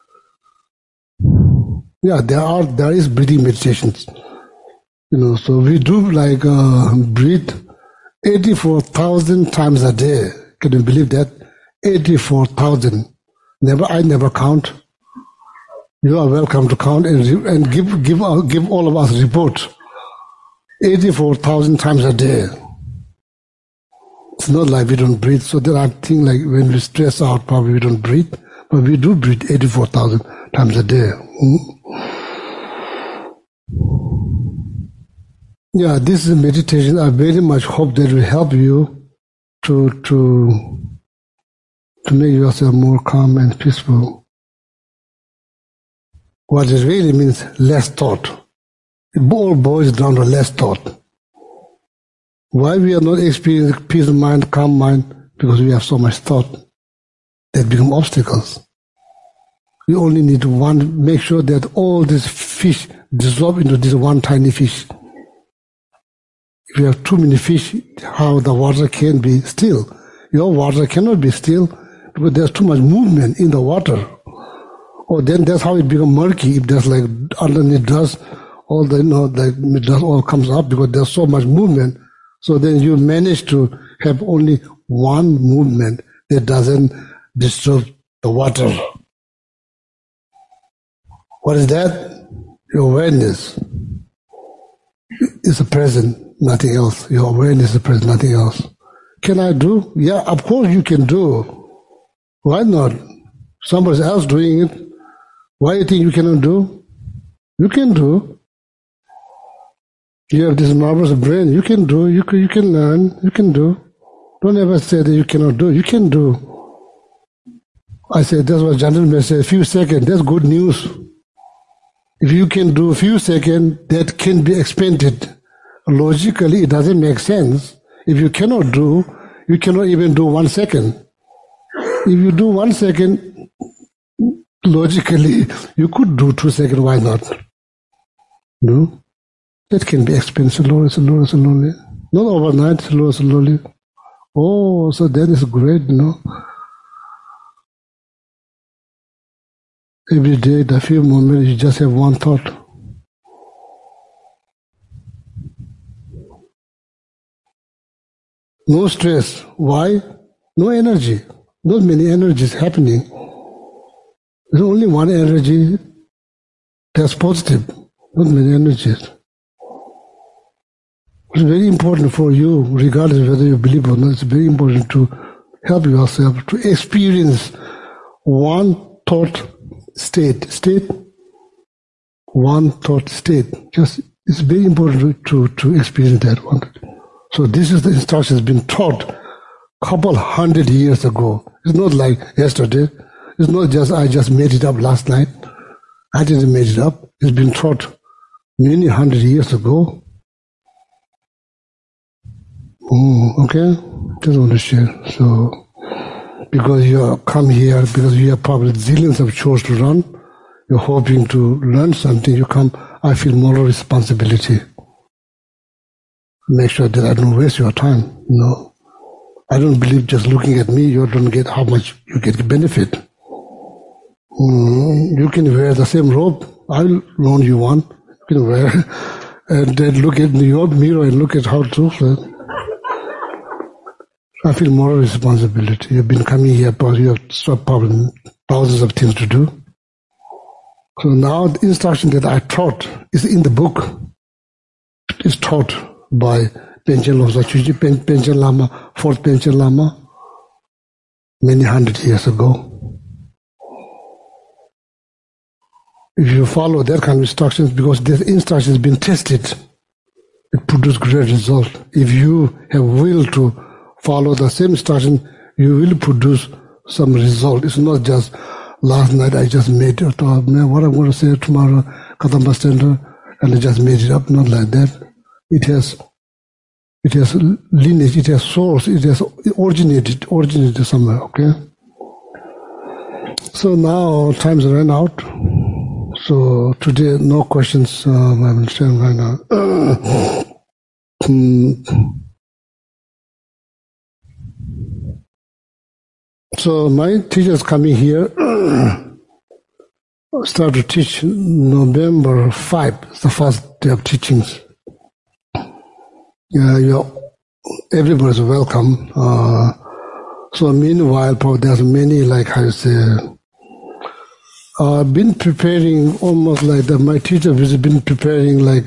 Speaker 2: Yeah, there are there is breathing meditations. You know, so we do like uh, breathe eighty-four thousand times a day. Can you believe that? eighty-four thousand. Never, I never count. You are welcome to count and and give give give all of us report. eighty-four thousand times a day. It's not like we don't breathe. So there are things like when we stress out, probably we don't breathe. But we do breathe eighty-four thousand times a day. Hmm? Yeah, this is meditation. I very much hope that will help you to, to, to make yourself more calm and peaceful. What it really means, less thought. It all boils down to less thought. Why we are not experiencing peace of mind, calm mind? Because we have so much thought that become obstacles. We only need to one, make sure that all this fish dissolve into this one tiny fish. If you have too many fish, how the water can be still? Your water cannot be still because there's too much movement in the water. Or then that's how it becomes murky. If there's like underneath dust, all the, you know, the dust all comes up because there's so much movement. So then you manage to have only one movement that doesn't disturb the water. What is that? Your awareness is the present, nothing else. Your awareness is the present, nothing else. Can I do? Yeah, of course you can do. Why not? Somebody else doing it. Why do you think you cannot do? You can do. You have this marvelous brain. You can do. You can, you can learn. You can do. Don't ever say that you cannot do. You can do. I said, that's what gentleman said, a few seconds. That's good news. If you can do a few seconds, that can be expanded. Logically, it doesn't make sense. If you cannot do, you cannot even do one second. If you do one second, logically, you could do two seconds. Why not? No? That can be expanded slowly, slowly, slowly. Not overnight, slowly, slowly. Oh, so that is great, you know. every day, the few moments, you just have one thought. No stress. Why? No energy. Not many energies happening. There's only one energy that's positive. Not many energies. It's very important for you, regardless of whether you believe or not, it's very important to help yourself to experience one thought state. State? One thought state. Just, it's very important to, to experience that one. So this is the instruction that's been taught a couple hundred years ago. It's not like yesterday. It's not just, I just made it up last night. I didn't make it up. It's been taught many hundred years ago. Oh, okay? Just want to share. So, because you come here, because you have probably zillions of chores to run, you're hoping to learn something, you come, I feel moral responsibility. Make sure that I don't waste your time. No. I don't believe just looking at me, you don't get how much you get benefit. Mm, you can wear the same robe. I'll loan you one. You can wear. And then look at your mirror and look at how to. So I feel moral responsibility. You've been coming here, but you have probably thousands of things to do. So now the instruction that I taught is in the book. It's taught by Panchen Losang Chuji, Panchen Lama, fourth Panchen Lama, many hundred years ago. If you follow that kind of instructions, because this instruction has been tested, it produces great result. If you have will to follow the same instruction, you will produce some result. It's not just last night I just made it up, man, what I'm going to say tomorrow, Kadamba Center, and I just made it up. Not like that. It has, it has lineage, it has source, it has originated, originated somewhere. Okay. So now time's ran out. So today, no questions. Um, I will stand right now. So my teachers coming here start to teach November fifth, the first day of teachings. Yeah, you're, everybody's welcome. Uh, so meanwhile, there's many, like how you say, I've uh, been preparing almost like that. My teacher has been preparing like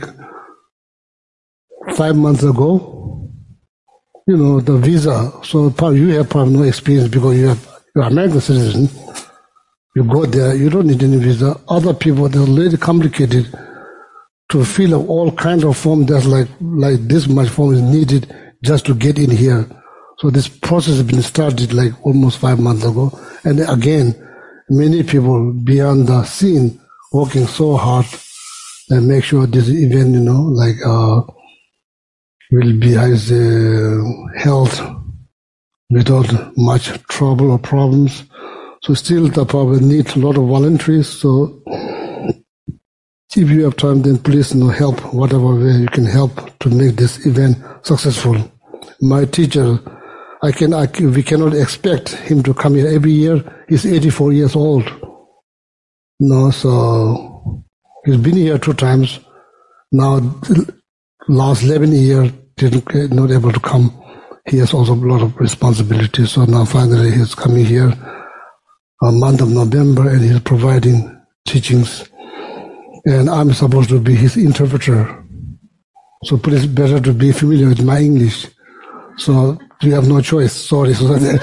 Speaker 2: five months ago. You know, the visa. So you have probably no experience because you have, you're an American citizen. You go there, you don't need any visa. Other people, they're really complicated to fill up all kinds of forms. There's like, like this much form is needed just to get in here. So this process has been started like almost five months ago. And again, many people beyond the scene working so hard and make sure this event, you know, like, uh, will be as uh, held without much trouble or problems. So still the problem needs a lot of volunteers. So if you have time, then please, you know, help whatever way you can help to make this event successful. My teacher, I can, I can, we cannot expect him to come here every year. He's eighty-four years old. No, so he's been here two times. Now, last eleven years, didn't not able to come. He has also a lot of responsibility. So now finally he's coming here a month of November and he's providing teachings. And I'm supposed to be his interpreter. So please better to be familiar with my English. So you have no choice. Sorry. So the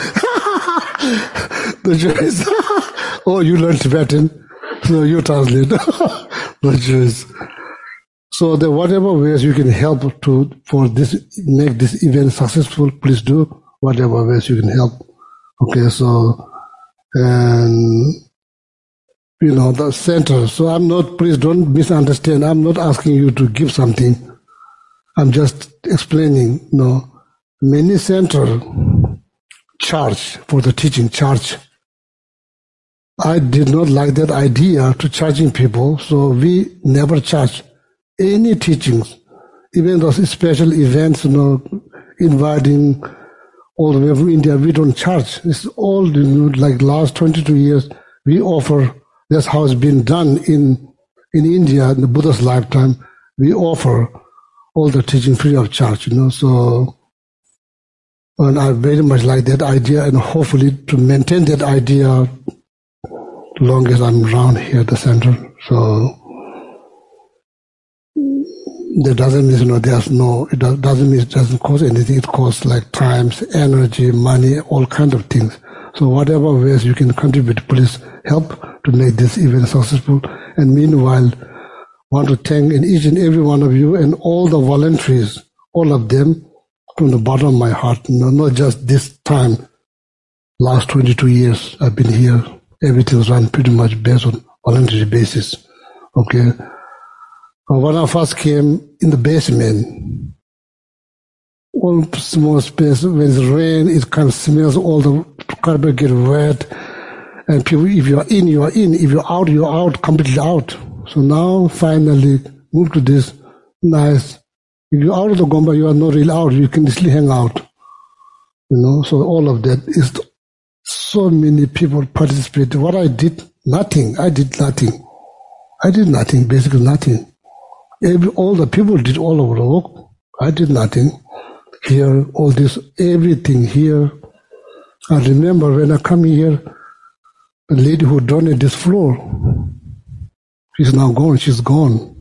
Speaker 2: choice. Oh, you learn Tibetan. So you translate. No choice. So the whatever ways you can help to for this make this event successful, please do whatever ways you can help. Okay, so and you know the center. So I'm not. Please don't misunderstand. I'm not asking you to give something. I'm just explaining. You know, many center charge for the teaching. Charge. I did not like that idea to charging people, so we never charge any teachings, even those special events, you know, inviting all the way from India, we don't charge. It's all, you know, like last twenty-two years, we offer That's how it's been done in, in India in the Buddha's lifetime. We offer all the teaching free of charge, you know, so, and I very much like that idea, and hopefully to maintain that idea long as I'm around here at the center. So that doesn't mean, you know, there's no, it doesn't mean it doesn't cost anything. It costs like times, energy, money, all kinds of things. So whatever ways you can contribute, please help to make this event successful. And meanwhile, I want to thank each and every one of you and all the volunteers, all of them, from the bottom of my heart. No, not just this time. Last twenty-two years I've been here. Everything's run pretty much based on voluntary basis. Okay. When I first came in the basement, all small space, when it's rain, it kind of smells, all the carpet get wet. And people, if you're in, you're in. If you're out, you're out, completely out. So now, finally, move to this nice. If you're out of the Gomba, you are not really out. You can easily hang out. You know, so all of that is so many people participate. What I did, nothing. I did nothing. I did nothing, basically nothing. Every, all the people did all over the world. I did nothing. Here, all this, everything here. I remember when I come here, the lady who donated this floor, she's now gone, she's gone.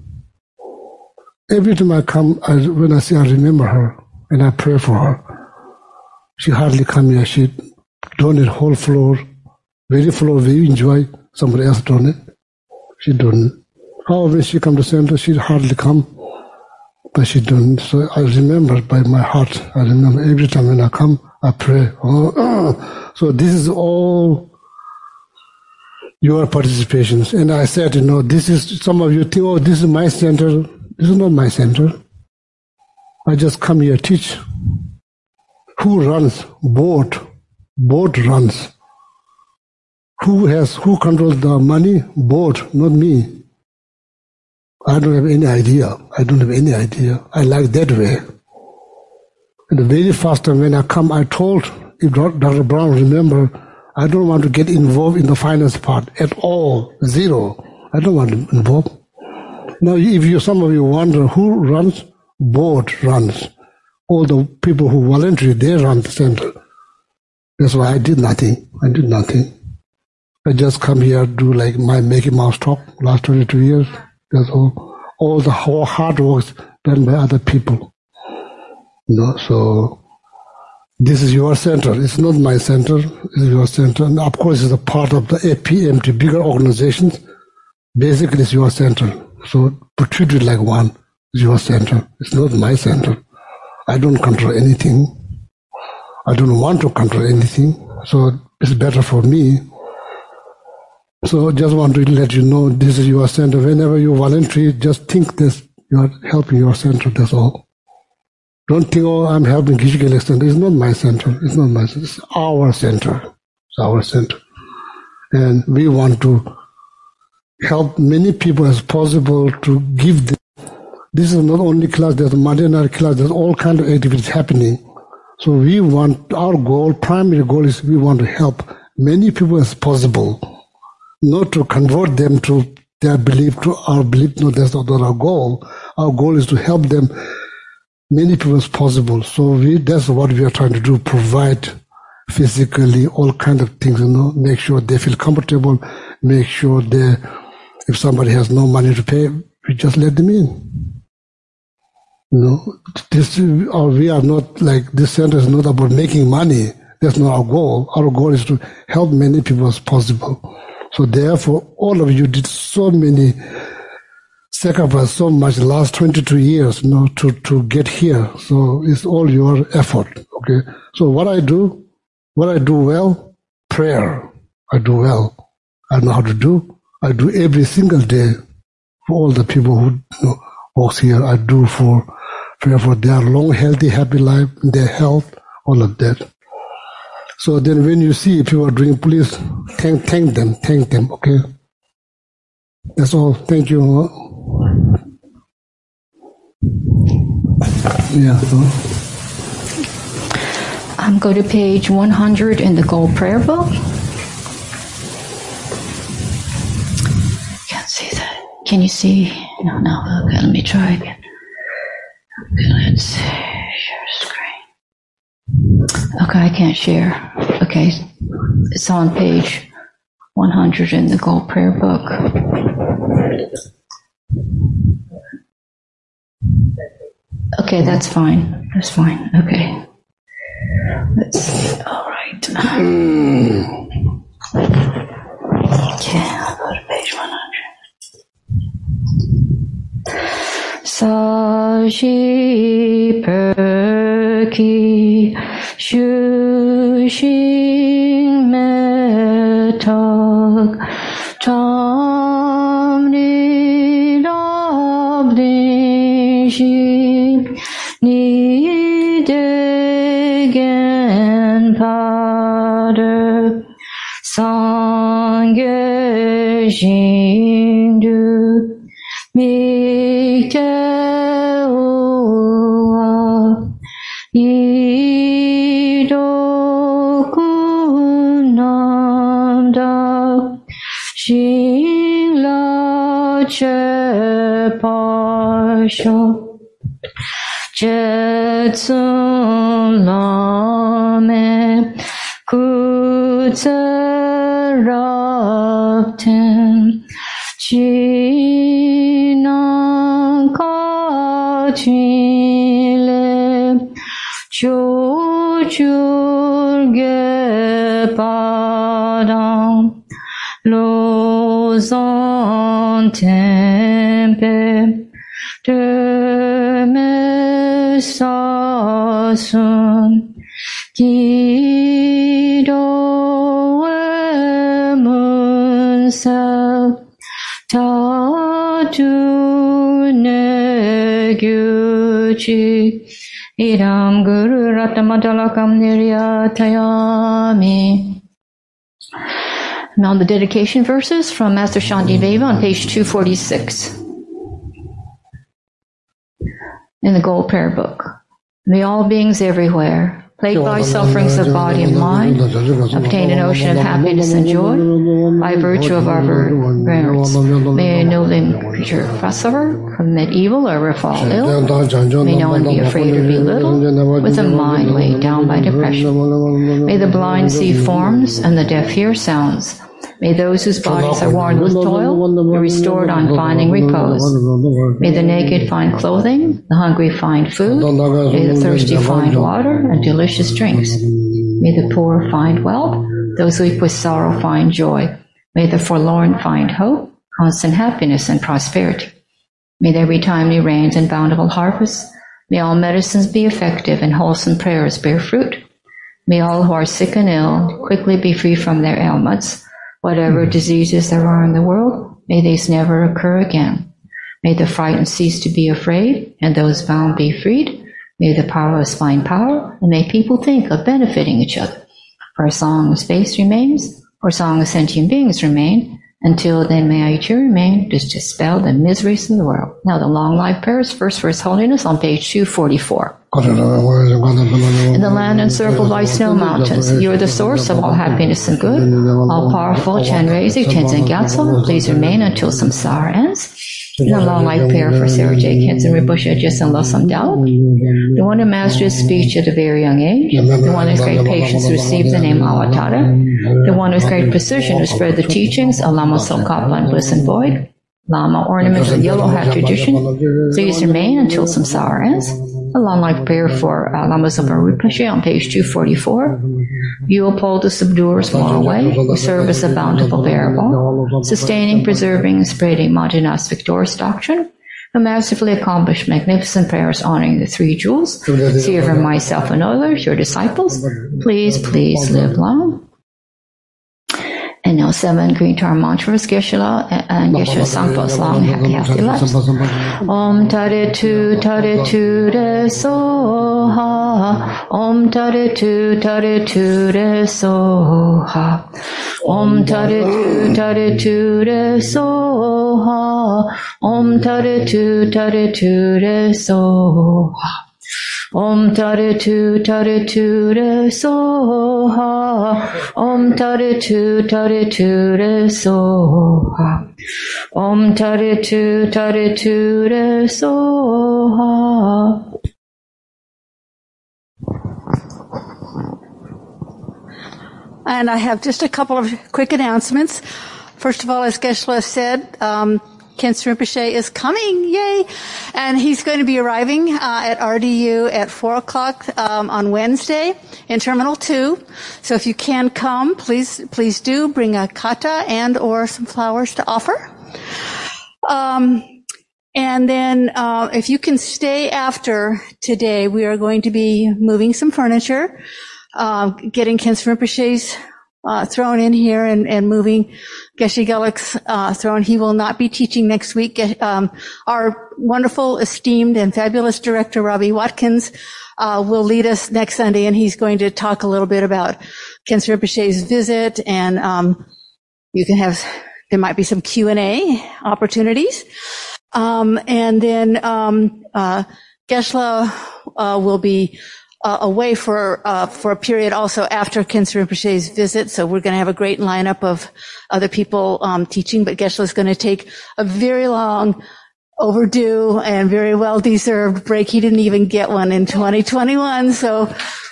Speaker 2: Every time I come, I, when I see, I remember her, and I pray for her. She hardly come here, she donated whole floor, very floor we enjoy, somebody else donated. She donated. However, when she come to center, she hardly come, but she don't. So I remember by my heart, I remember every time when I come, I pray. Oh, oh. So this is all your participations. And I said, you know, this is, some of you think, oh, this is my center. This is not my center. I just come here, teach. Who runs? Board. Board runs. Who has, who controls the money? Board, not me. I don't have any idea. I don't have any idea. I like that way. And the very first time when I come, I told, if Doctor Brown remember, I don't want to get involved in the finance part at all. Zero. I don't want to involve. Now, if you, some of you wonder who runs, board runs. All the people who volunteer, they run the center. That's why I did nothing. I did nothing. I just come here, do like my Mickey Mouse talk last twenty-two years. That's all. All the whole hard work done by other people. You know, so this is your center. It's not my center. It's your center. And of course, it's a part of the A P M T, bigger organizations. Basically, it's your center. So to treat it like one, it's your center. It's not my center. I don't control anything. I don't want to control anything. So it's better for me. So just want to let you know this is your center. Whenever you volunteer, just think this, you are helping your center, that's all. Don't think, oh, I'm helping Gishigele Center. It's not my center. It's not my center. It's our center. It's our center. And we want to help many people as possible to give them. This is not only class, there's a Monday night class, there's all kinds of activities happening. So we want, our goal, primary goal is we want to help many people as possible. Not to convert them to their belief, to our belief. No, that's not our goal. Our goal is to help them, many people as possible. So we, that's what we are trying to do, provide physically all kinds of things, you know, make sure they feel comfortable, make sure they, if somebody has no money to pay, we just let them in. You know, this, or we are not like, this center is not about making money. That's not our goal. Our goal is to help many people as possible. So therefore, all of you did so many sacrifice, so much the last twenty-two years, you know, to, to get here. So it's all your effort, okay? So what I do, what I do well, prayer. I do well. I know how to do. I do every single day for all the people who, you know, works here. I do for prayer for their long, healthy, happy life, their health, all of that. So then when you see people are doing, please thank, thank them, thank them, okay? That's all. Thank you. Yeah.
Speaker 1: I'm going to page one hundred in the Gold Prayer Book. Can you see? No, no. Okay, let me try again. Okay, let's see. Share screen. Okay, I can't share. Okay, it's on page one hundred in the Gold Prayer Book. Okay, that's fine. That's fine. Okay. Let's see. All right. Okay, I'll go to page one hundred. Saji perki shushin metak tamni dablin ni degen pader sange jindu mikte Pasha Jetsun Lame Kutsarapten Chinakachile Chuchurge Padam Lozan Tempe Demesasun Kido Emunsel Tatu Neguchi Idam Guru Ratamadalakam Niryatayami. Now the dedication verses from Master Shantideva on page two forty-six in the Gold Prayer Book. May all beings everywhere, plagued by sufferings of body and mind, obtain an ocean of happiness and joy by virtue of our merits. May no living creature suffer, commit evil, or ever fall ill. May no one be afraid or be little, with a mind weighed down by depression. May the blind see forms and the deaf hear sounds. May those whose bodies are worn with toil be restored on finding repose. May the naked find clothing, the hungry find food, may the thirsty find water and delicious drinks. May the poor find wealth, those who weep with sorrow find joy. May the forlorn find hope, constant happiness and prosperity. May there be timely rains and bountiful harvests. May all medicines be effective and wholesome prayers bear fruit. May all who are sick and ill quickly be free from their ailments. Whatever diseases there are in the world, may these never occur again. May the frightened cease to be afraid, and those bound be freed. May the powerless find power, and may people think of benefiting each other. For as long as space remains, or as long as sentient beings remain, until then may I too remain to dispel the miseries of the world. Now the long life prayers, first for His Holiness on page two forty-four. In the land encircled by snow mountains, you are the source of all happiness and good. All powerful Chenrezig, Tenzin Gyatso, please remain until samsara ends. In the long life prayer for Sarah J. Kenton Rinpoche, Jisen Losam Dauk, the one who mastered his speech at a very young age, the one whose great patience received the name Avatara, the one whose great precision who spread the teachings of Lama Tsongkhapa and Bliss and Void, Lama ornaments with yellow hat tradition, please remain until samsara ends. A long life prayer for uh, Lama Zopa Rinpoche on page two forty-four. You uphold the subduers far away, who serve as a bountiful bearable, sustaining, preserving, and spreading Madhyana's victorious doctrine, who masterfully accomplished magnificent prayers honoring the three jewels. See over myself and others, your disciples. Please, please live long. And now seven green tar mantras, Geshe-la and Geshe Sangpo's long happy happy lives. Om Tare Tu Tare Tu Re Soha. Om Tare Tu Tare Tu Re Soha. Om Tare Tu Tare Tu Re Soha. Om Tare Tu Tare Tu Re Soha. Om Tare Tu Tare Tu Re Soha. Om Tare Tu Tare Tu Re Soha. Om Tare Tu Tare Tu Re Soha.
Speaker 7: And I have just a couple of quick announcements. First of all, as Geshe-la said, um, Khensa Rinpoche is coming, yay! And he's going to be arriving uh, at R D U at four o'clock um, on Wednesday in Terminal two. So if you can come, please, please do bring a kata and or some flowers to offer. Um, and then uh, if you can stay after today, we are going to be moving some furniture. Uh, getting Khensa Rinpoche's uh, throne in here and, and moving Geshe Geluk's uh, throne. He will not be teaching next week. Um, our wonderful, esteemed, and fabulous director, Robbie Watkins, uh, will lead us next Sunday, and he's going to talk a little bit about Khensa Rinpoche's visit, and um, you can have, there might be some Q and A opportunities. Um, and then um, uh, Geshe-la uh, will be Uh, away for uh, for a period also after Khensa Rinpoche's visit, so we're going to have a great lineup of other people um, teaching. But Geshe-la is going to take a very long, overdue, and very well deserved break. He didn't even get one in twenty twenty-one. So,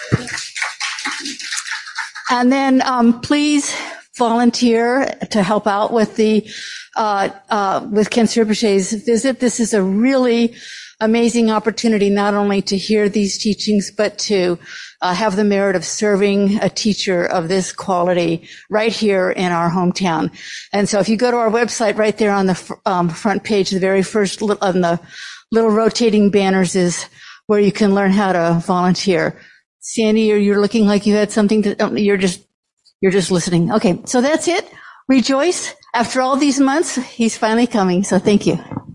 Speaker 7: and then um, please volunteer to help out with the uh, uh, with Khensa Rinpoche's visit. This is a really amazing opportunity not only to hear these teachings, but to uh, have the merit of serving a teacher of this quality right here in our hometown. And so if you go to our website, right there on the fr- um, front page, the very first li- on the little rotating banners is where you can learn how to volunteer. Sandy, you're, you're looking like you had something to, oh, you're just, you're just listening. Okay, so that's it. Rejoice. After all these months, he's finally coming. So thank you.